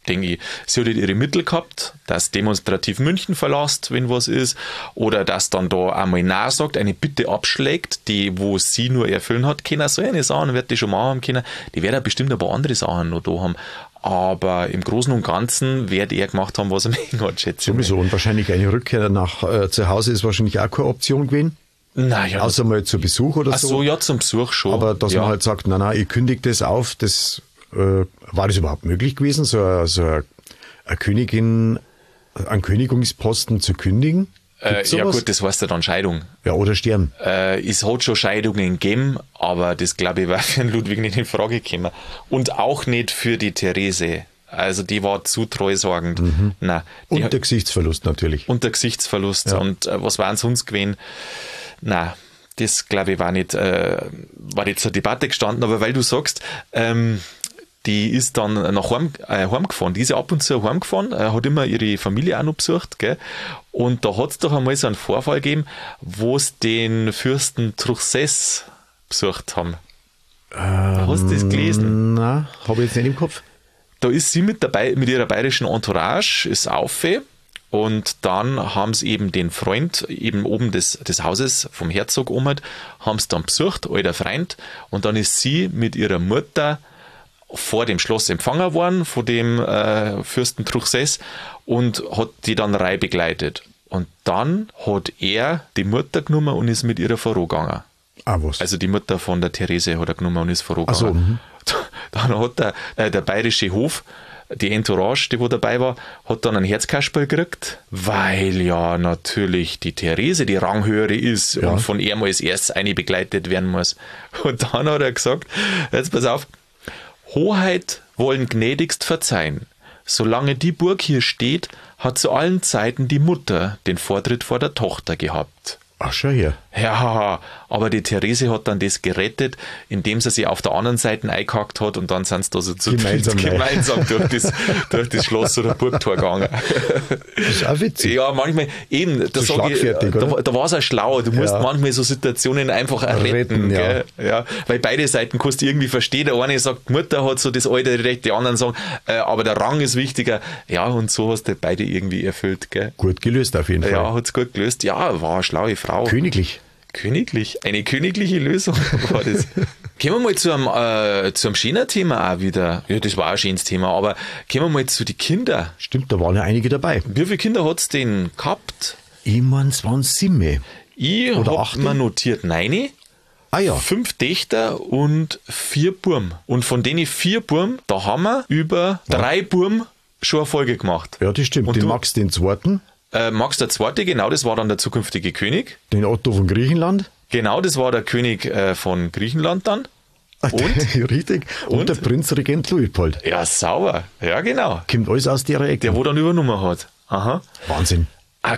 denke ich, sie hat halt ihre Mittel gehabt, dass demonstrativ München verlässt, wenn was ist, oder dass dann da einmal Nein sagt, eine Bitte abschlägt, die, wo sie nur erfüllen hat können, so eine Sachen wird die schon machen können, die wird ja bestimmt ein paar andere Sachen noch da haben, aber im Großen und Ganzen wird er gemacht haben, was er mögen hat, schätze ich. Sowieso, und wahrscheinlich eine Rückkehr nach zu Hause ist wahrscheinlich auch keine Option gewesen. Naja. Außer mal zu Besuch oder so. Ach so, ja, zum Besuch schon. Aber dass man halt sagt, nein, ich kündige das auf, war das überhaupt möglich gewesen, so eine Königin, einen Königungsposten zu kündigen? Ja gut, das heißt ja dann Scheidung. Ja, oder sterben. Es hat schon Scheidungen gegeben, aber das glaube ich war für den Ludwig nicht in Frage gekommen. Und auch nicht für die Therese. Also die war zu treusorgend. Nein, und der Gesichtsverlust natürlich. Und der Gesichtsverlust. Ja. Und was waren sonst gewesen? Nein, das glaube ich war nicht zur Debatte gestanden. Aber weil du sagst, die ist dann nach heim gefahren. Die ist ja ab und zu heimgefahren, hat immer ihre Familie auch noch besucht, gell? Und da hat es doch einmal so einen Vorfall gegeben, wo es den Fürsten Truchsess besucht haben. Hast du das gelesen? Nein, habe ich jetzt nicht im Kopf. Da ist sie mit ihrer bayerischen Entourage, ist auf, und dann haben sie eben den Freund eben oben des Hauses vom Herzog haben sie dann besucht, alter Freund, und dann ist sie mit ihrer Mutter vor dem Schloss empfangen worden, von dem Fürsten Truchsess, und hat die dann Reihe begleitet. Und dann hat er die Mutter genommen und ist mit ihrer vorangegangen. Ah, was? Also die Mutter von der Therese hat er genommen und ist vorangegangen. Ach so. Dann hat der bayerische Hof, die Entourage, die wo dabei war, hat dann ein Herzkasperl gekriegt, weil ja natürlich die Therese die Ranghöhere ist und von ihm als erstes eine begleitet werden muss. Und dann hat er gesagt, jetzt pass auf, Hoheit wollen gnädigst verzeihen. Solange die Burg hier steht, hat zu allen Zeiten die Mutter den Vortritt vor der Tochter gehabt. Ach, schau her. Ja, aber die Therese hat dann das gerettet, indem sie sich auf der anderen Seite eingehackt hat, und dann sind sie da so zu gemeinsam durch das Schloss oder Burgtor gegangen. Das ist auch witzig. Ja, manchmal eben, da war es auch schlau. Du musst manchmal so Situationen einfach retten. Gell? Ja, weil beide Seiten kannst du irgendwie verstehen. Der eine sagt, Mutter hat so das alte Recht, die anderen sagen, aber der Rang ist wichtiger. Ja, und so hast du beide irgendwie erfüllt. Gell? Gut gelöst auf jeden Fall. Ja, hat es gut gelöst. Ja, war eine schlaue Frau. Königlich. Eine königliche Lösung war das. Kommen wir mal zu einem schönen Thema auch wieder. Ja, das war ein schönes Thema, aber kommen wir mal zu den Kindern. Stimmt, da waren ja einige dabei. Wie viele Kinder hat es denn gehabt? Ich meine, es waren 7. Ich habe mir notiert 9. Ah ja. 5 Töchter und 4 Burm. Und von denen 4 Burm, da haben wir über 3 Burm schon eine Folge gemacht. Ja, das stimmt. Und den Max den Zweiten. Max der Zweite, genau, das war dann der zukünftige König. Den Otto von Griechenland. Genau, das war der König von Griechenland dann. Und? Richtig. Und der Prinzregent Luitpold. Ja, sauber. Ja, genau. Kommt alles aus der Ecke. Der, wo dann übernommen hat. Aha. Wahnsinn. Ein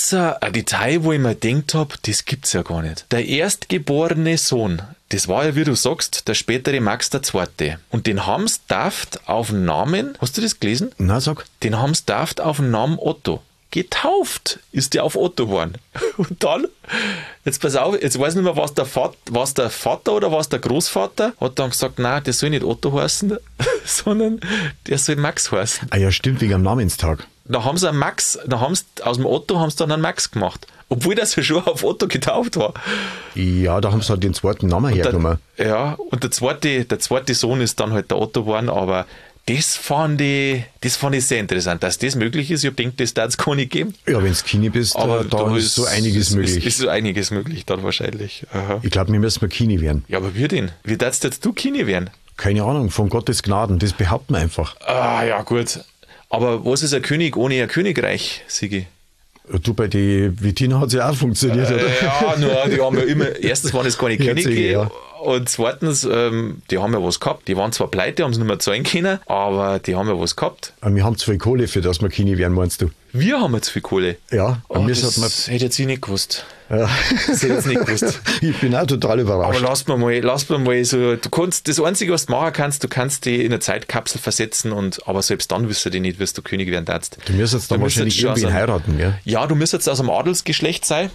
Detail, wo ich mir gedacht habe, das gibt's ja gar nicht. Der erstgeborene Sohn, das war ja, wie du sagst, der spätere Max der Zweite. Und den haben's daft auf den Namen, hast du das gelesen? Na, sag. Den haben's daft auf den Namen Otto. Getauft ist der auf Otto geworden. Und dann, jetzt pass auf, jetzt weiß ich nicht mehr, was der Vater oder was der Großvater, hat dann gesagt, nein, der soll nicht Otto heißen, sondern der soll Max heißen. Ah ja, stimmt, wegen am Namenstag. Da haben sie einen Max, aus dem Otto haben sie dann einen Max gemacht. Obwohl das ja schon auf Otto getauft war. Ja, da haben sie halt den zweiten Namen hergenommen. Ja, und der zweite Sohn ist dann halt der Otto geworden, aber das fand ich sehr interessant, dass das möglich ist. Ich denke, das darf es gar nicht geben. Ja, wenn du Kini bist, aber da ist so einiges möglich. Ist so einiges möglich dann wahrscheinlich. Aha. Ich glaube, wir müssen mal Kini werden. Ja, aber wie denn? Wie darfst jetzt du Kini werden? Keine Ahnung, von Gottes Gnaden, das behaupten wir einfach. Ah, ja, gut. Aber was ist ein König ohne ein Königreich, Sigi? Du, bei den Wittina hat es ja auch funktioniert, oder? Ja, nur, die haben ja immer, erstens waren es keine Könige, ja. Und zweitens, die haben ja was gehabt. Die waren zwar pleite, haben es nicht mehr zahlen können, aber die haben ja was gehabt. Wir haben zu viel Kohle, für das wir Kini werden, meinst du? Wir haben jetzt viel Kohle? Ja. Das hätte jetzt ich nicht gewusst. Ja. Das hätte ich jetzt nicht gewusst. Ich bin auch total überrascht. Aber lass mir mal so, du kannst, das Einzige, was du machen kannst, du kannst die in eine Zeitkapsel versetzen, aber selbst dann wirst du nicht, wirst du König werden darfst. Du müsstest dann wahrscheinlich irgendwie heiraten, gell? Ja, du müsstest aus einem Adelsgeschlecht sein.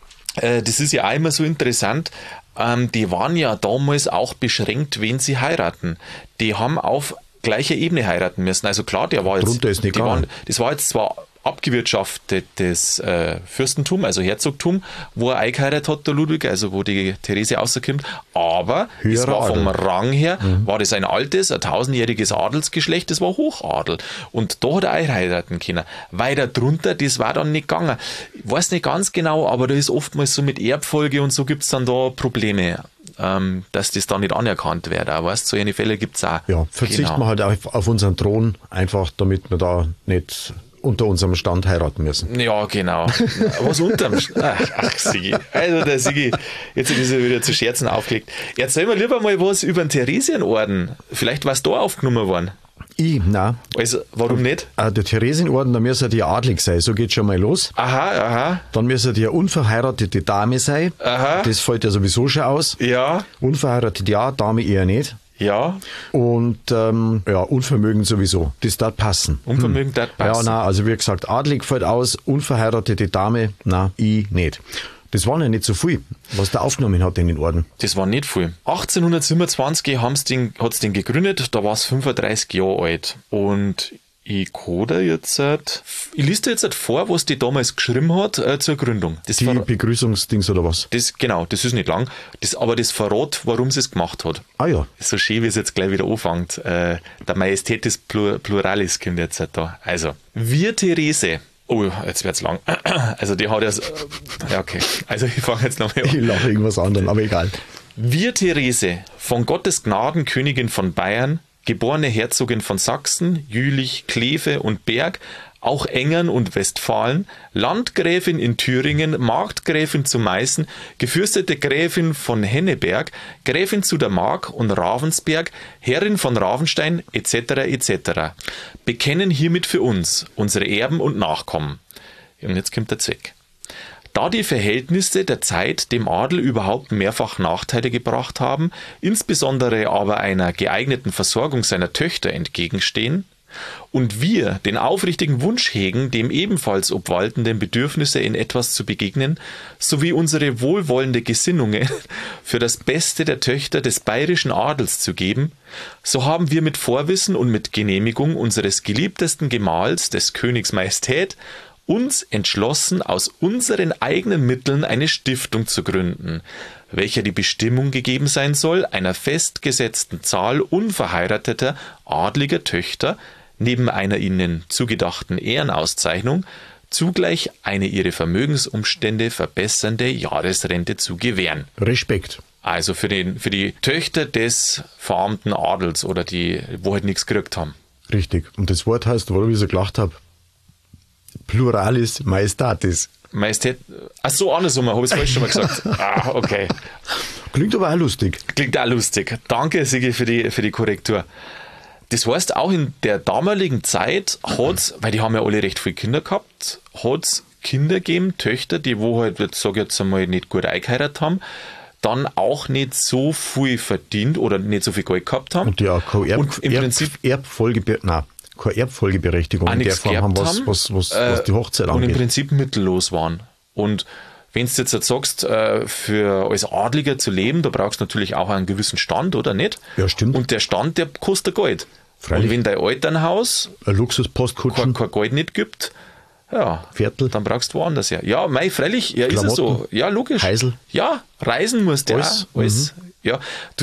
Das ist ja auch immer so interessant. Die waren ja damals auch beschränkt, wen sie heiraten. Die haben auf gleicher Ebene heiraten müssen. Also klar, der war jetzt, Drunter ist nicht gegangen. das war jetzt zwar abgewirtschaftetes Fürstentum, also Herzogtum, wo er eingeheiratet hat, der Ludwig, also wo die Therese rauskommt, aber es war vom Rang her, war das ein altes, ein 1000-jähriges Adelsgeschlecht, das war Hochadel. Und da hat er einheiraten können. Weiter drunter, das war dann nicht gegangen. Ich weiß nicht ganz genau, aber da ist oftmals so mit Erbfolge und so gibt es dann da Probleme, dass das dann nicht anerkannt wird. Aber weißt, so eine Fälle gibt es auch. Ja, verzichten wir halt auf unseren Thron, einfach damit wir da nicht unter unserem Stand heiraten müssen. Ja, genau. Was unterm Ach, Sigi. Also der Sigi, jetzt ist er wieder zu Scherzen aufgelegt. Erzähl mir lieber mal was über den Theresienorden. Vielleicht war es da aufgenommen worden. Nein. Also, warum nicht? Der Theresienorden, da müssen die adlig sein, so geht schon mal los. Aha. Dann müssen die eine unverheiratete Dame sein. Aha. Das fällt ja sowieso schon aus. Ja. Unverheiratet ja, Dame eher nicht. Ja. Und Unvermögen sowieso. Das darf passen. Unvermögen darf passen. Ja, nein, also wie gesagt, adlig fällt aus, unverheiratete Dame, nein, ich nicht. Das waren ja nicht so viel, was der aufgenommen hat in den Orden. Das war nicht viel. 1827 hat es den gegründet, da war es 35 Jahre alt. Und ich lese dir jetzt vor, was die damals geschrieben hat zur Gründung. Die Begrüßungsdings oder was? Das ist nicht lang, aber das verrät, warum sie es gemacht hat. Ah ja. So schön, wie es jetzt gleich wieder anfängt. Der Majestätis Pluralis kommt jetzt da. Also, wir Therese. Oh, jetzt wird's lang. Also die hat ja okay. Also ich fange jetzt nochmal an. Ich lache irgendwas anderes, aber egal. Wir Therese, von Gottes Gnaden Königin von Bayern, geborene Herzogin von Sachsen, Jülich, Kleve und Berg, auch Engern und Westfalen, Landgräfin in Thüringen, Markgräfin zu Meißen, gefürstete Gräfin von Henneberg, Gräfin zu der Mark und Ravensberg, Herrin von Ravenstein etc. etc. bekennen hiermit für uns, unsere Erben und Nachkommen. Und jetzt kommt der Zweck. Da die Verhältnisse der Zeit dem Adel überhaupt mehrfach Nachteile gebracht haben, insbesondere aber einer geeigneten Versorgung seiner Töchter entgegenstehen, und wir den aufrichtigen Wunsch hegen, dem ebenfalls obwaltenden Bedürfnisse in etwas zu begegnen, sowie unsere wohlwollende Gesinnungen für das Beste der Töchter des bayerischen Adels zu geben, so haben wir mit Vorwissen und mit Genehmigung unseres geliebtesten Gemahls, des Königs Majestät, uns entschlossen, aus unseren eigenen Mitteln eine Stiftung zu gründen, welcher die Bestimmung gegeben sein soll, einer festgesetzten Zahl unverheirateter, adliger Töchter, neben einer ihnen zugedachten Ehrenauszeichnung, zugleich eine ihre Vermögensumstände verbessernde Jahresrente zu gewähren. Respekt. Also für die Töchter des verarmten Adels oder die, wo halt nichts gekriegt haben. Richtig. Und das Wort heißt, warum ich so gelacht habe, Pluralis Majestatis. Majestät, ach so, andersrum, habe ich es falsch schon mal gesagt. Ah, okay. Klingt aber auch lustig. Klingt auch lustig. Danke, Sigi, für die Korrektur. Das heißt, auch in der damaligen Zeit hat's, weil die haben ja alle recht viele Kinder gehabt, hat's Kinder gegeben, Töchter, die wo halt, sag ich jetzt einmal, nicht gut eingeheiratet haben, dann auch nicht so viel verdient oder nicht so viel Geld gehabt haben. Und die auch keine keine Erbfolgeberechtigung in der Form haben, was die Hochzeit angeht. Und im Prinzip mittellos waren. Und wenn du jetzt sagst, als Adliger zu leben, da brauchst du natürlich auch einen gewissen Stand, oder nicht? Ja, stimmt. Und der Stand, der kostet Geld. Freilich. Und wenn dein Elternhaus ein Luxuspostkutschen kein Geld nicht gibt, ja, Viertel. Dann brauchst du woanders her. Ja, freilich, ja, Klamotten, ist es so. Ja, logisch. Heisel. Ja, reisen musst du alles. ja. Alles. Ja,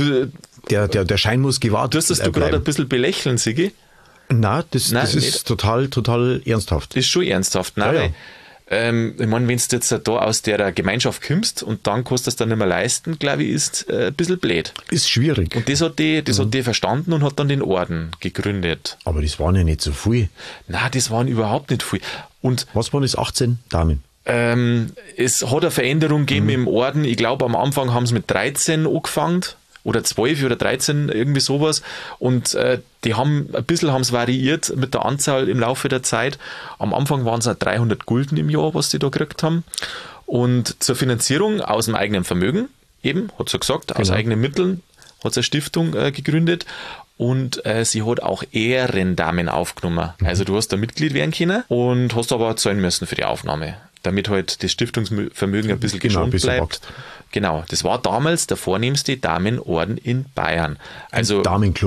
Der Schein muss gewahrt du hast das gerade ein bisschen belächeln, Sigi. Nein, das ist total ernsthaft. Das ist schon ernsthaft. Nein, ja. Weil, ich meine, wenn du jetzt da aus der Gemeinschaft kommst und dann kannst du das dann nicht mehr leisten, glaube ich, ist ein bisschen blöd. Ist schwierig. Und das hat die verstanden und hat dann den Orden gegründet. Aber das waren ja nicht so viel. Nein, das waren überhaupt nicht viel. Und was waren das? 18 Damen? Es hat eine Veränderung gegeben im Orden. Ich glaube, am Anfang haben sie mit 13 angefangen. Oder 12 oder 13, irgendwie sowas. Und die haben ein bisschen variiert mit der Anzahl im Laufe der Zeit. Am Anfang waren es 300 Gulden im Jahr, was die da gekriegt haben. Und zur Finanzierung aus dem eigenen Vermögen, eben, hat sie gesagt, aus eigenen Mitteln, hat sie eine Stiftung gegründet. Und sie hat auch Ehrendamen aufgenommen. Also du hast da Mitglied werden können und hast aber zahlen müssen für die Aufnahme, damit halt das Stiftungsvermögen ein bisschen geschont bleibt. Genau, das war damals der vornehmste Damenorden in Bayern. Also Damenclub.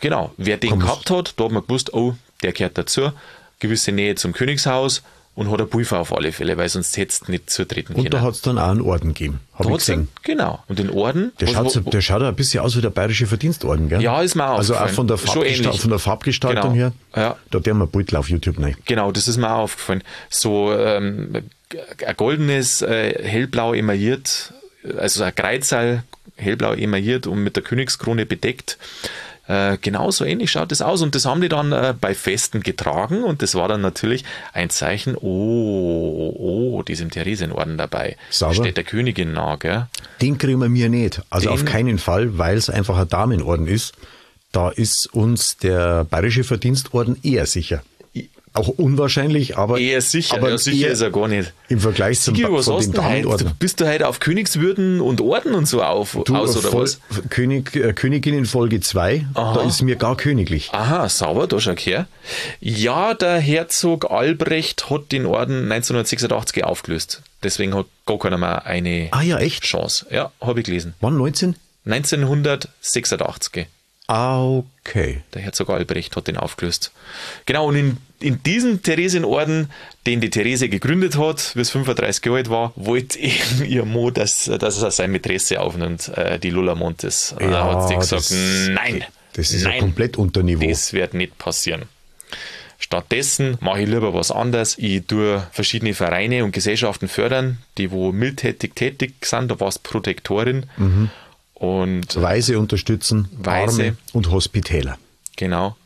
Genau, wer den gehabt hat, da hat man gewusst, oh, der gehört dazu, gewisse Nähe zum Königshaus und hat ein Pulver auf alle Fälle, weil sonst hättest du nicht zutreten können. Und da hat es dann auch einen Orden gegeben, habe ich gesehen. Genau, und den Orden... Der schaut ein bisschen aus wie der Bayerische Verdienstorden, gell? Ja, ist mir auch also aufgefallen. Also auch von der Farbgestaltung her, da der mal Beutel auf YouTube rein. Genau, das ist mir auch aufgefallen. So ein goldenes, hellblau emailliert, also ein Kreuzal, hellblau emailliert und mit der Königskrone bedeckt. Genauso ähnlich schaut das aus und das haben die dann bei Festen getragen und das war dann natürlich ein Zeichen, die ist im Theresienorden dabei. Sauber. Steht der Königin nah, gell? Den kriegen wir mir nicht, also auf keinen Fall, weil es einfach ein Damenorden ist. Da ist uns der Bayerische Verdienstorden eher sicher. Auch unwahrscheinlich, aber... Eher sicher, aber sicher ist er gar nicht. Im Vergleich zum Damenorden. Bist du heute auf Königswürden und Orden und so aus, oder was? Königin in Folge 2, da ist mir gar königlich. Aha, sauber, da schau her. Ja, der Herzog Albrecht hat den Orden 1986 aufgelöst. Deswegen hat gar keiner mehr eine Chance. Ja, habe ich gelesen. Wann, 19? 1986. Okay. Der Herzog Albrecht hat den aufgelöst. Genau, und in diesem Theresienorden, den die Therese gegründet hat, wie es 35 Jahre alt war, wollte eben ihr Mo, dass er seine Mätresse aufnimmt, die Lola Montes. Da hat sie gesagt, nein. Das ist ja komplett unter Niveau. Das wird nicht passieren. Stattdessen mache ich lieber was anderes. Ich tue verschiedene Vereine und Gesellschaften fördern, die wo mildtätig tätig sind. Da war es Protektorin. Und Weise unterstützen, Arme und Hospitäler. Genau.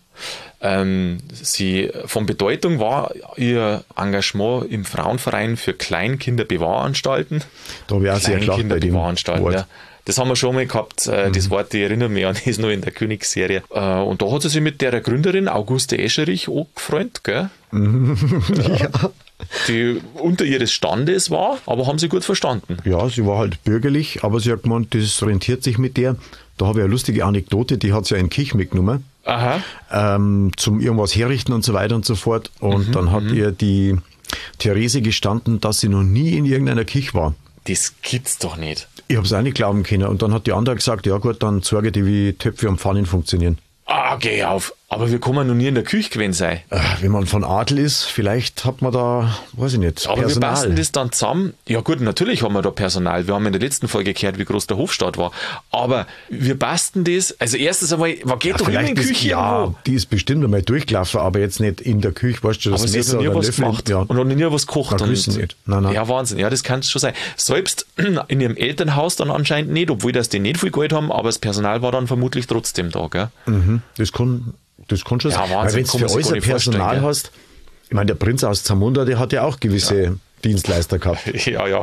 Von Bedeutung war ihr Engagement im Frauenverein für Kleinkinderbewahranstalten. Da habe ich auch sehr gelacht bei dem Wort. Ja. Das haben wir schon mal gehabt, das Wort, ich erinnere mich an, das ist noch in der Königsserie. Und da hat sie sich mit der Gründerin Auguste Escherich auch gefreut, gell? Ja. Die unter ihres Standes war, aber haben sie gut verstanden. Ja, sie war halt bürgerlich, aber sie hat gemeint, das rentiert sich mit der. Da habe ich eine lustige Anekdote, die hat sie in Kirch mitgenommen. Aha. Zum irgendwas herrichten und so weiter und so fort. Und dann hat ihr die Therese gestanden, dass sie noch nie in irgendeiner Kirche war. Das gibt's doch nicht. Ich habe es auch nicht glauben können. Und dann hat die andere gesagt, ja gut, dann zeige die, wie Töpfe und Pfannen funktionieren. Geh auf. Aber wir kommen noch nie in der Küche gewesen sein. Wenn man von Adel ist, vielleicht hat man da, weiß ich nicht, aber Personal. Wir basteln das dann zusammen. Ja gut, natürlich haben wir da Personal. Wir haben in der letzten Folge gehört, wie groß der Hofstaat war. Aber wir basteln das. Also erstens einmal, man geht doch immer in die Küche irgendwo. Die ist bestimmt einmal durchgelaufen, aber jetzt nicht in der Küche, weißt du, das aber Messer oder Löffel. Gemacht und hat nie was gekocht. Nicht. Nein. Ja, Wahnsinn. Ja, das kann es schon sein. Selbst in ihrem Elternhaus dann anscheinend nicht, obwohl das die nicht viel Geld haben, aber das Personal war dann vermutlich trotzdem da, gell? Das kann schon sein. Wahnsinn, weil wenn du für alles Personal hast, ich meine, der Prinz aus Zamunda, der hat ja auch gewisse Dienstleister gehabt. Ja.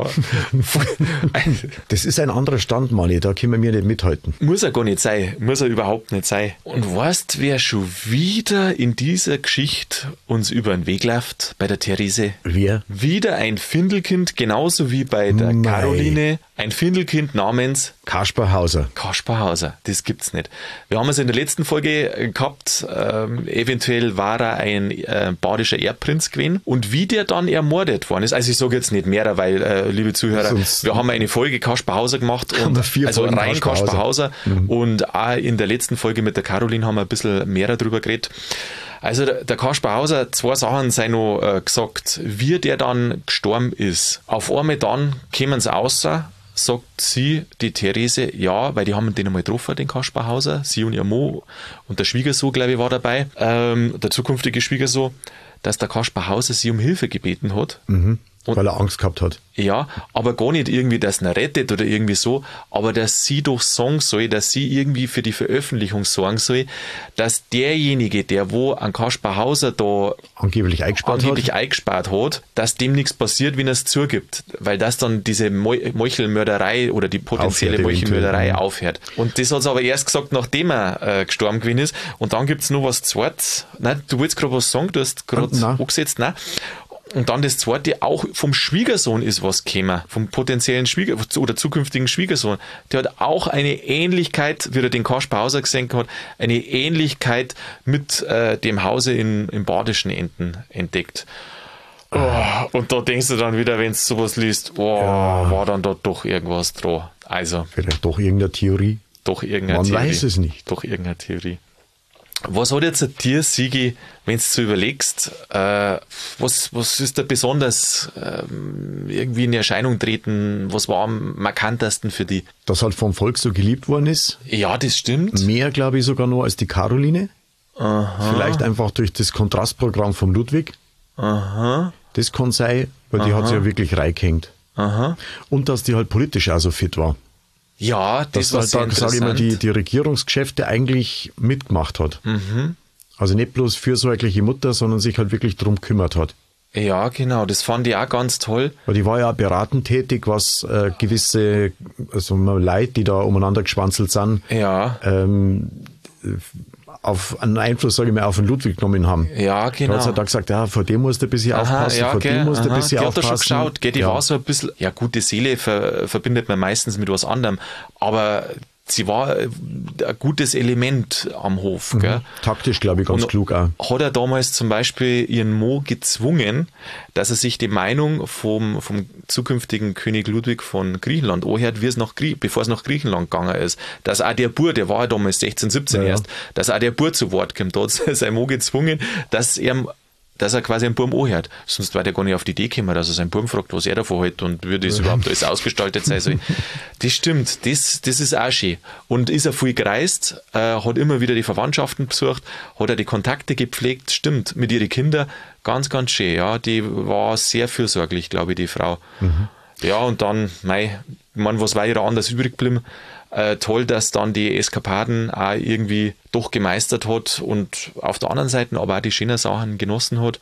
Das ist ein anderer Stand, Manni, da können wir nicht mithalten. Muss er gar nicht sein, muss er überhaupt nicht sein. Und weißt, wer schon wieder in dieser Geschichte uns über den Weg läuft bei der Therese? Wer? Wieder ein Findelkind, genauso wie bei der Caroline. Ein Findelkind namens Kaspar Hauser. Kaspar Hauser, das gibt's nicht. Wir haben es in der letzten Folge gehabt, eventuell war er ein badischer Erbprinz gewesen und wie der dann ermordet worden ist. Also ich sage jetzt nicht mehr, weil, liebe Zuhörer, wir haben eine Folge Kaspar Hauser gemacht, und also rein Kaspar Hauser. Und auch in der letzten Folge mit der Caroline haben wir ein bisschen mehr darüber geredet. Also der Kaspar Hauser, 2 Sachen sind noch gesagt, wie der dann gestorben ist. Auf einmal dann kämen sie außer, sagt sie, die Therese, ja, weil die haben den einmal getroffen, den Kaspar Hauser, sie und ihr Mo und der Schwiegersohn, glaube ich, war dabei, der zukünftige Schwiegersohn, dass der Kaspar Hauser sie um Hilfe gebeten hat. Weil er Angst gehabt hat. Ja, aber gar nicht irgendwie, dass er ihn rettet oder irgendwie so, aber dass sie doch sagen soll, dass sie irgendwie für die Veröffentlichung sorgen soll, dass derjenige, der wo an Kaspar Hauser da angeblich eingespart hat, dass dem nichts passiert, wenn er es zugibt, weil das dann diese Meuchelmörderei oder die potenzielle Meuchelmörderei aufhört. Und das hat es aber erst gesagt, nachdem er gestorben gewesen ist. Und dann gibt es noch was Zweites. Nein, du wolltest gerade was sagen, du hast gerade angesetzt, nein. Und dann das zweite, auch vom Schwiegersohn ist was gekommen, vom potenziellen oder zukünftigen Schwiegersohn. Der hat auch eine Ähnlichkeit, wie er den Kaspar Hauser gesehen hat, eine Ähnlichkeit mit dem Hause im Badischen entdeckt. Und da denkst du dann wieder, wenn du sowas liest, war dann da doch irgendwas dran. Also. Vielleicht doch irgendeine Theorie. Doch irgendeine Man Theorie. weiß es nicht. Doch irgendeine Theorie. Was hat jetzt ein Tier, Sigi, wenn du so überlegst, was ist da besonders irgendwie in Erscheinung treten? Was war am markantesten für die? Das halt vom Volk so geliebt worden ist. Ja, das stimmt. Mehr, glaube ich, sogar noch als die Caroline. Aha. Vielleicht einfach durch das Kontrastprogramm vom Ludwig. Aha. Das kann sein, weil die hat sich ja wirklich reingehängt. Aha. Und dass die halt politisch auch so fit war. Ja, das war halt, sehr sag ich mal, interessant. die Regierungsgeschäfte eigentlich mitgemacht hat. Also nicht bloß fürsorgliche Mutter, sondern sich halt wirklich drum kümmert hat. Ja, genau, das fand ich auch ganz toll. Weil die war ja auch beratend tätig, was gewisse Leute, die da umeinander geschwanzelt sind, Ja, auf einen Einfluss, sage ich mal, auf den Ludwig genommen haben. ja, Da genau. hat sie da gesagt, ja, vor dem musst du ein bisschen aufpassen, ja, vor gell, dem musst du ein aha. bisschen Die hat da aufpassen. schon geschaut, gell, die ja. war so ein bisschen, ja, gute Seele verbindet man meistens mit was anderem, aber sie war ein gutes Element am Hof, gell. Taktisch, glaube ich, ganz Und klug auch. hat er damals zum Beispiel ihren Mo gezwungen, dass er sich die Meinung vom zukünftigen König Ludwig von Griechenland anhört, bevor es nach Griechenland gegangen ist. Dass auch der Bur, der war ja damals 16, 17 Ja, ja. erst, dass auch der Bur zu Wort kommt. Da hat sein Mo gezwungen, dass er quasi einen Burm anhört. Sonst war der gar nicht auf die Idee gekommen, dass er seinen Burm fragt, was er davon hält und wie das überhaupt alles ausgestaltet sein soll. Das stimmt, das ist auch schön. Und ist er viel gereist, hat immer wieder die Verwandtschaften besucht, hat er die Kontakte gepflegt, stimmt, mit ihren Kindern, ganz, ganz schön, ja, die war sehr fürsorglich, glaube ich, die Frau. Ja, und dann, was war ihr anders übrig geblieben? Toll, dass dann die Eskapaden auch irgendwie doch gemeistert hat und auf der anderen Seite aber auch die schönen Sachen genossen hat,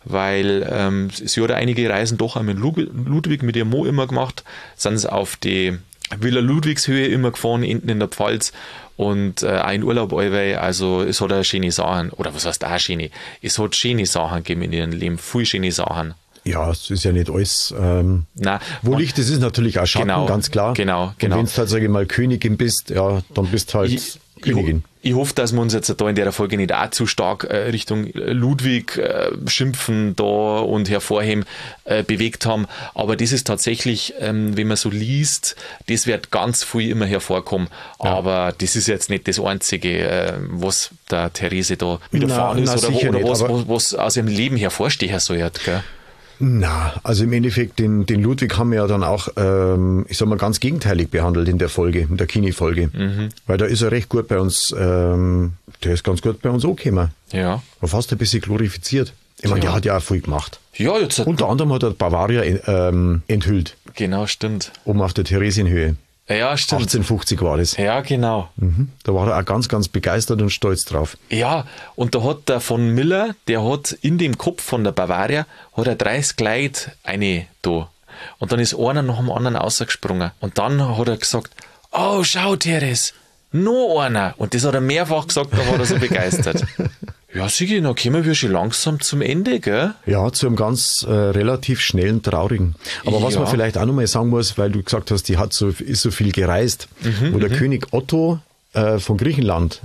weil sie hat einige Reisen doch auch mit Ludwig, mit ihrem Mo immer gemacht, sind sie auf die Villa Ludwigshöhe immer gefahren, hinten in der Pfalz und auch in Urlaub allweil, also es hat auch schöne Sachen, oder was heißt auch schöne, es hat schöne Sachen gegeben in ihrem Leben, viele schöne Sachen. Ja, es ist ja nicht alles. Nein, Wo Licht ist, ist natürlich auch Schatten, Genau, ganz klar. genau. Und wenn du halt, sage ich mal, Königin bist, ja, dann bist du halt Königin. Ich hoffe, dass wir uns jetzt da in der Folge nicht auch zu stark Richtung Ludwig schimpfen da und hervorheben bewegt haben. Aber das ist tatsächlich, wenn man so liest, das wird ganz viel immer hervorkommen. Ja. Aber das ist jetzt nicht das Einzige, was der Therese da widerfahren ist oder was aus ihrem Leben hervorstehen soll. Gell? Na, also im Endeffekt, den Ludwig haben wir ja dann auch, ich sag mal, ganz gegenteilig behandelt in der Folge, in der Kini-Folge. Weil da ist er recht gut bei uns, der ist ganz gut bei uns angekommen. Ja. War fast ein bisschen glorifiziert. Ich meine, der hat ja auch viel gemacht. Ja, jetzt Unter anderem hat er Bavaria enthüllt. Genau, stimmt. Oben auf der Theresienhöhe. Ja, stimmt. 1850 war das. Ja, genau. Da war er auch ganz, ganz begeistert und stolz drauf. Ja, und da hat der von Miller, der hat in dem Kopf von der Bavaria, hat er 30 Kleid eine da. Und dann ist einer nach dem anderen rausgesprungen. Und dann hat er gesagt, oh, schau, Therese, noch einer. Und das hat er mehrfach gesagt, da war er so begeistert. Ja, Sigi, dann kommen wir schon langsam zum Ende, gell? Ja, zu einem ganz relativ schnellen, traurigen. Aber was man vielleicht auch nochmal sagen muss, weil du gesagt hast, die ist so viel gereist, wo der König Otto von Griechenland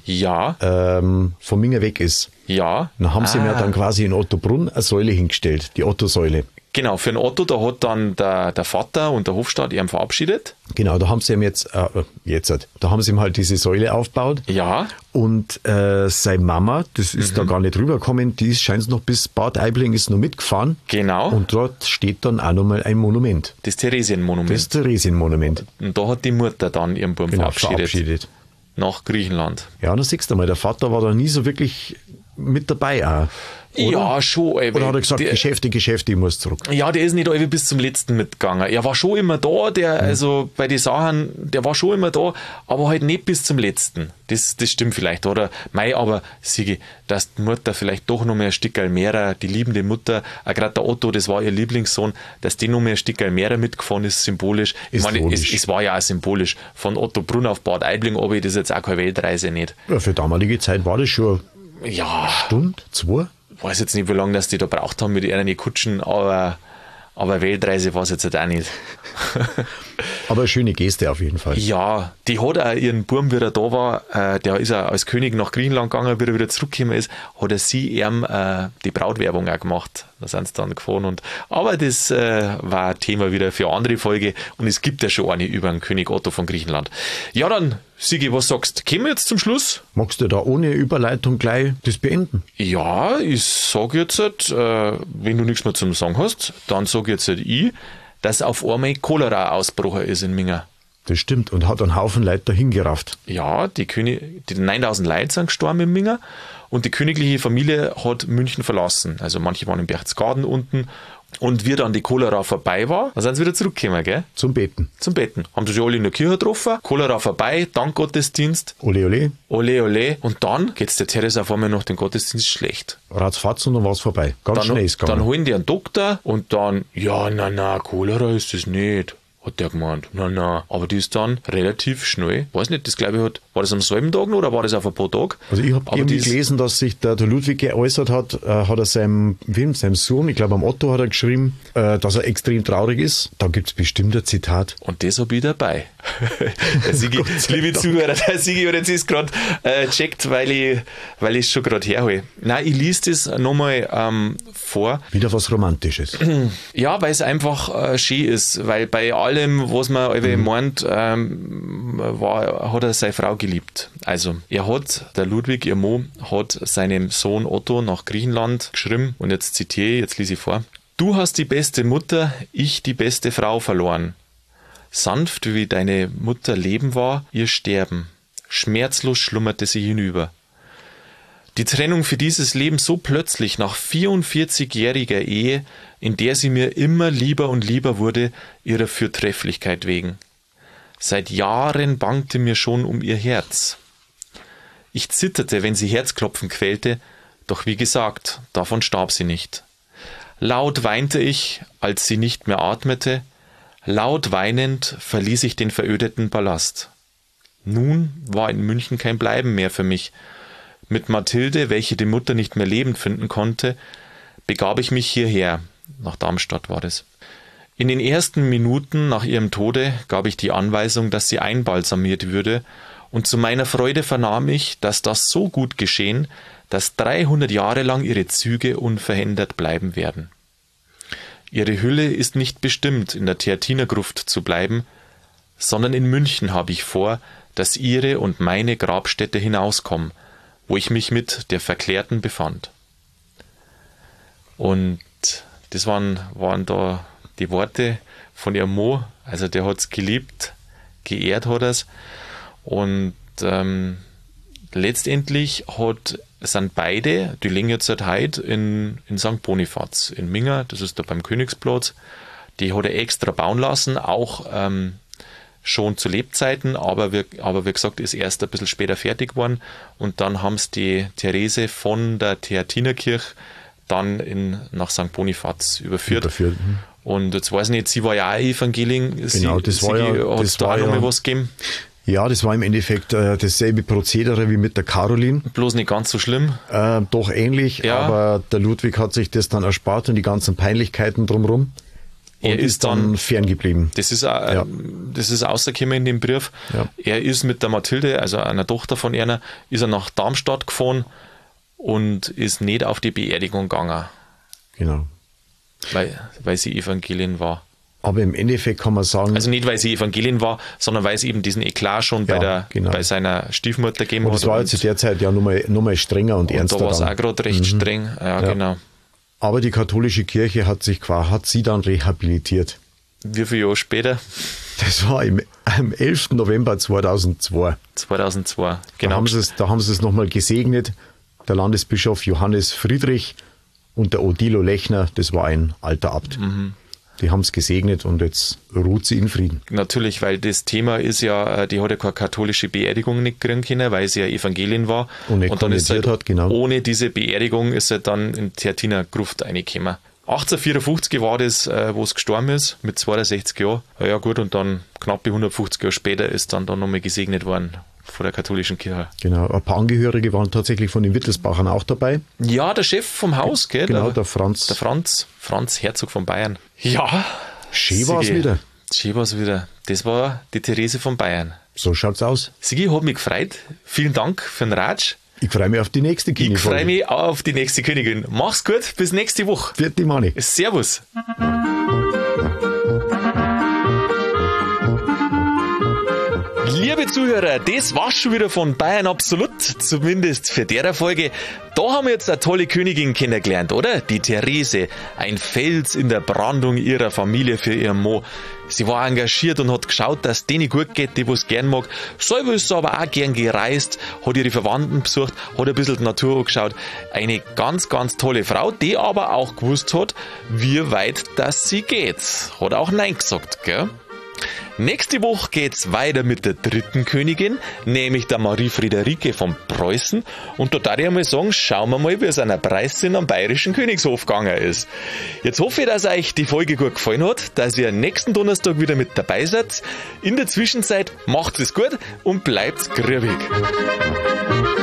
von Minga weg ist. Ja. Dann haben sie ihm ja dann quasi in Ottobrunn eine Säule hingestellt, die Otto-Säule. Genau, für den Otto, da hat dann der Vater und der Hofstaat ihn verabschiedet. Genau, da haben sie ihm da haben sie ihm halt diese Säule aufgebaut. Ja. Und seine Mama, das ist da gar nicht rübergekommen, die scheint noch bis Bad Aibling ist noch mitgefahren. Genau. Und dort steht dann auch nochmal ein Monument. Das Theresienmonument. Das Theresienmonument. Und da hat die Mutter dann ihren Buben verabschiedet. Nach Griechenland. Ja, dann siehst du mal, der Vater war da nie so wirklich mit dabei auch. Oder? Ja, schon. Oder hat er gesagt, Geschäfte, ich muss zurück? Ja, der ist nicht alle bis zum Letzten mitgegangen. Er war schon immer da, also bei den Sachen, der war schon immer da, aber halt nicht bis zum Letzten. Das stimmt vielleicht, oder? Aber Sigi, dass die Mutter vielleicht doch noch mehr ein Stückerl mehr, die liebende Mutter, auch gerade der Otto, das war ihr Lieblingssohn, dass die noch mehr ein Stückerl mehr mitgefahren ist, symbolisch. Ich meine, es war ja auch symbolisch. Von Otto Brunn auf Bad Aibling, aber das ist jetzt auch keine Weltreise nicht. Ja, für damalige Zeit war das schon eine Stunde, 2. Ich weiß jetzt nicht, wie lange das die da braucht haben mit ihren Kutschen, aber Weltreise war es jetzt halt auch nicht. Aber eine schöne Geste auf jeden Fall. Ja, die hat auch ihren Burm, wie er da war, der ist auch als König nach Griechenland gegangen, wie er wieder zurückgekommen ist, hat er sie ihm die Brautwerbung auch gemacht. Da sind sie dann gefahren. Aber das war ein Thema wieder für eine andere Folge und es gibt ja schon eine über den König Otto von Griechenland. Ja, dann, Sigi, was sagst du? Kommen wir jetzt zum Schluss? Magst du da ohne Überleitung gleich das beenden? Ja, ich sage jetzt, wenn du nichts mehr zum Sagen hast, dann sage jetzt ich, dass auf einmal Cholera ausgebrochen ist in Minga. Das stimmt und hat einen Haufen Leute dahin gerafft. Ja, die 9000 Leute sind gestorben in Minga und die königliche Familie hat München verlassen. Also manche waren in Berchtesgaden unten und wie dann die Cholera vorbei war, dann sind sie wieder zurückgekommen, gell? Zum Beten. Zum Beten. Haben sie sich alle in der Kirche getroffen, Cholera vorbei, Dankgottesdienst. Ole, ole. Ole, ole. Und dann geht's der Therese auf einmal nach dem Gottesdienst schlecht. Ratzfatz und dann war es vorbei. Ganz schnell ist gegangen. Dann holen die einen Doktor und dann, ja, na, Cholera ist das nicht. Hat der gemeint. Na. Aber die ist dann relativ schnell, weiß nicht, das glaube ich war das am selben Tag noch oder war das auf ein paar Tage? Also ich habe irgendwie gelesen, dass sich der Ludwig geäußert hat, hat er seinem Sohn, ich glaube am Otto hat er geschrieben, dass er extrem traurig ist. Da gibt es bestimmt ein Zitat. Und das habe ich dabei. Der Sigi, liebe Zuhörer, der Sigi hat jetzt gerade checkt, weil ich es schon gerade herhole. Nein, ich lese das nochmal vor. Wieder was Romantisches. Ja, weil es einfach schön ist, weil bei allem, was man meint, hat er seine Frau geliebt. Also, der Ludwig, ihr Mo, hat seinem Sohn Otto nach Griechenland geschrieben und jetzt zitiere ich, jetzt lese ich vor. Du hast die beste Mutter, ich die beste Frau verloren. Sanft wie deine Mutter Leben war, ihr Sterben. Schmerzlos schlummerte sie hinüber. Die Trennung für dieses Leben so plötzlich nach 44-jähriger Ehe, in der sie mir immer lieber und lieber wurde, ihrer Fürtrefflichkeit wegen. Seit Jahren bangte mir schon um ihr Herz. Ich zitterte, wenn sie Herzklopfen quälte, doch wie gesagt, davon starb sie nicht. Laut weinte ich, als sie nicht mehr atmete, laut weinend verließ ich den verödeten Palast. Nun war in München kein Bleiben mehr für mich. Mit Mathilde, welche die Mutter nicht mehr lebend finden konnte, begab ich mich hierher, nach Darmstadt war das. In den ersten Minuten nach ihrem Tode gab ich die Anweisung, dass sie einbalsamiert würde, und zu meiner Freude vernahm ich, dass das so gut geschehen, dass 300 Jahre lang ihre Züge unverändert bleiben werden. Ihre Hülle ist nicht bestimmt, in der Theatinergruft zu bleiben, sondern in München habe ich vor, dass ihre und meine Grabstätte hinauskommen, wo ich mich mit der Verklärten befand. Und das waren da die Worte von ihrem Mo, also der hat es geliebt, geehrt hat es und letztendlich sind beide, die liegen jetzt seit heute in St. Bonifaz in Minga, das ist da beim Königsplatz, die hat er extra bauen lassen, auch schon zu Lebzeiten, aber wie gesagt, ist erst ein bisschen später fertig geworden und dann haben es die Therese von der Theatinerkirche dann nach St. Bonifaz überführt. Und jetzt weiß ich nicht, sie war ja auch Evangelin. Genau, das war ja... Hat es da auch noch mal was gegeben? Ja, das war im Endeffekt dasselbe Prozedere wie mit der Caroline. Bloß nicht ganz so schlimm. Doch ähnlich, ja. Aber der Ludwig hat sich das dann erspart und die ganzen Peinlichkeiten drumherum. Er ist dann ferngeblieben. Das ist rausgekommen in dem Brief. Ja. Er ist mit der Mathilde, also einer Tochter von einer, ist er nach Darmstadt gefahren und ist nicht auf die Beerdigung gegangen. Genau. Weil sie Evangelin war. Aber im Endeffekt kann man sagen... Also nicht, weil sie Evangelin war, sondern weil sie eben diesen Eklat schon bei seiner Stiefmutter gegeben hat. Das war jetzt zu der Zeit ja nochmal strenger und ernster. Da war es auch gerade recht streng. Ja, genau. Aber die katholische Kirche hat sie dann rehabilitiert. Wie viele Jahre später? Das war am 11. November 2002. 2002, genau. Da haben sie es nochmal gesegnet. Der Landesbischof Johannes Friedrich und der Odilo Lechner, das war ein alter Abt. Mhm. Die haben es gesegnet und jetzt ruht sie in Frieden. Natürlich, weil das Thema ist ja, die hat ja keine katholische Beerdigung nicht kriegen können, weil sie ja Evangelin war. Und dann ist halt, ohne diese Beerdigung ist sie dann in Theatinergruft reingekommen. 1854 war das, wo es gestorben ist, mit 62 Jahren. Ja gut, und dann knapp 150 Jahre später ist dann nochmal gesegnet worden von der katholischen Kirche. Genau, ein paar Angehörige waren tatsächlich von den Wittelsbachern auch dabei. Ja, der Chef vom Haus, gell? Genau, der Franz. Der Franz Herzog von Bayern. Ja. Schön war es wieder. Schön war's wieder. Das war die Therese von Bayern. So schaut's aus. Sigi, hat mich gefreut. Vielen Dank für den Ratsch. Ich freue mich auf die nächste Königin. Ich freue mich auch auf die nächste Königin. Mach's gut, bis nächste Woche. Vierte Mani. Servus. Liebe Zuhörer, das war's schon wieder von Bayern Absolut, zumindest für der Folge. Da haben wir jetzt eine tolle Königin kennengelernt, oder? Die Therese, ein Fels in der Brandung ihrer Familie für ihren Mann. Sie war engagiert und hat geschaut, dass es denen gut geht, die was gern mag. Selber ist sie aber auch gern gereist, hat ihre Verwandten besucht, hat ein bisschen die Natur angeschaut. Eine ganz, ganz tolle Frau, die aber auch gewusst hat, wie weit das sie geht. Hat auch Nein gesagt, gell? Nächste Woche geht's weiter mit der dritten Königin, nämlich der Marie Friederike von Preußen. Und da darf ich einmal sagen, schauen wir mal, wie es einer Preisin am Bayerischen Königshof gegangen ist. Jetzt hoffe ich, dass euch die Folge gut gefallen hat, dass ihr nächsten Donnerstag wieder mit dabei seid. In der Zwischenzeit macht es gut und bleibt grübig.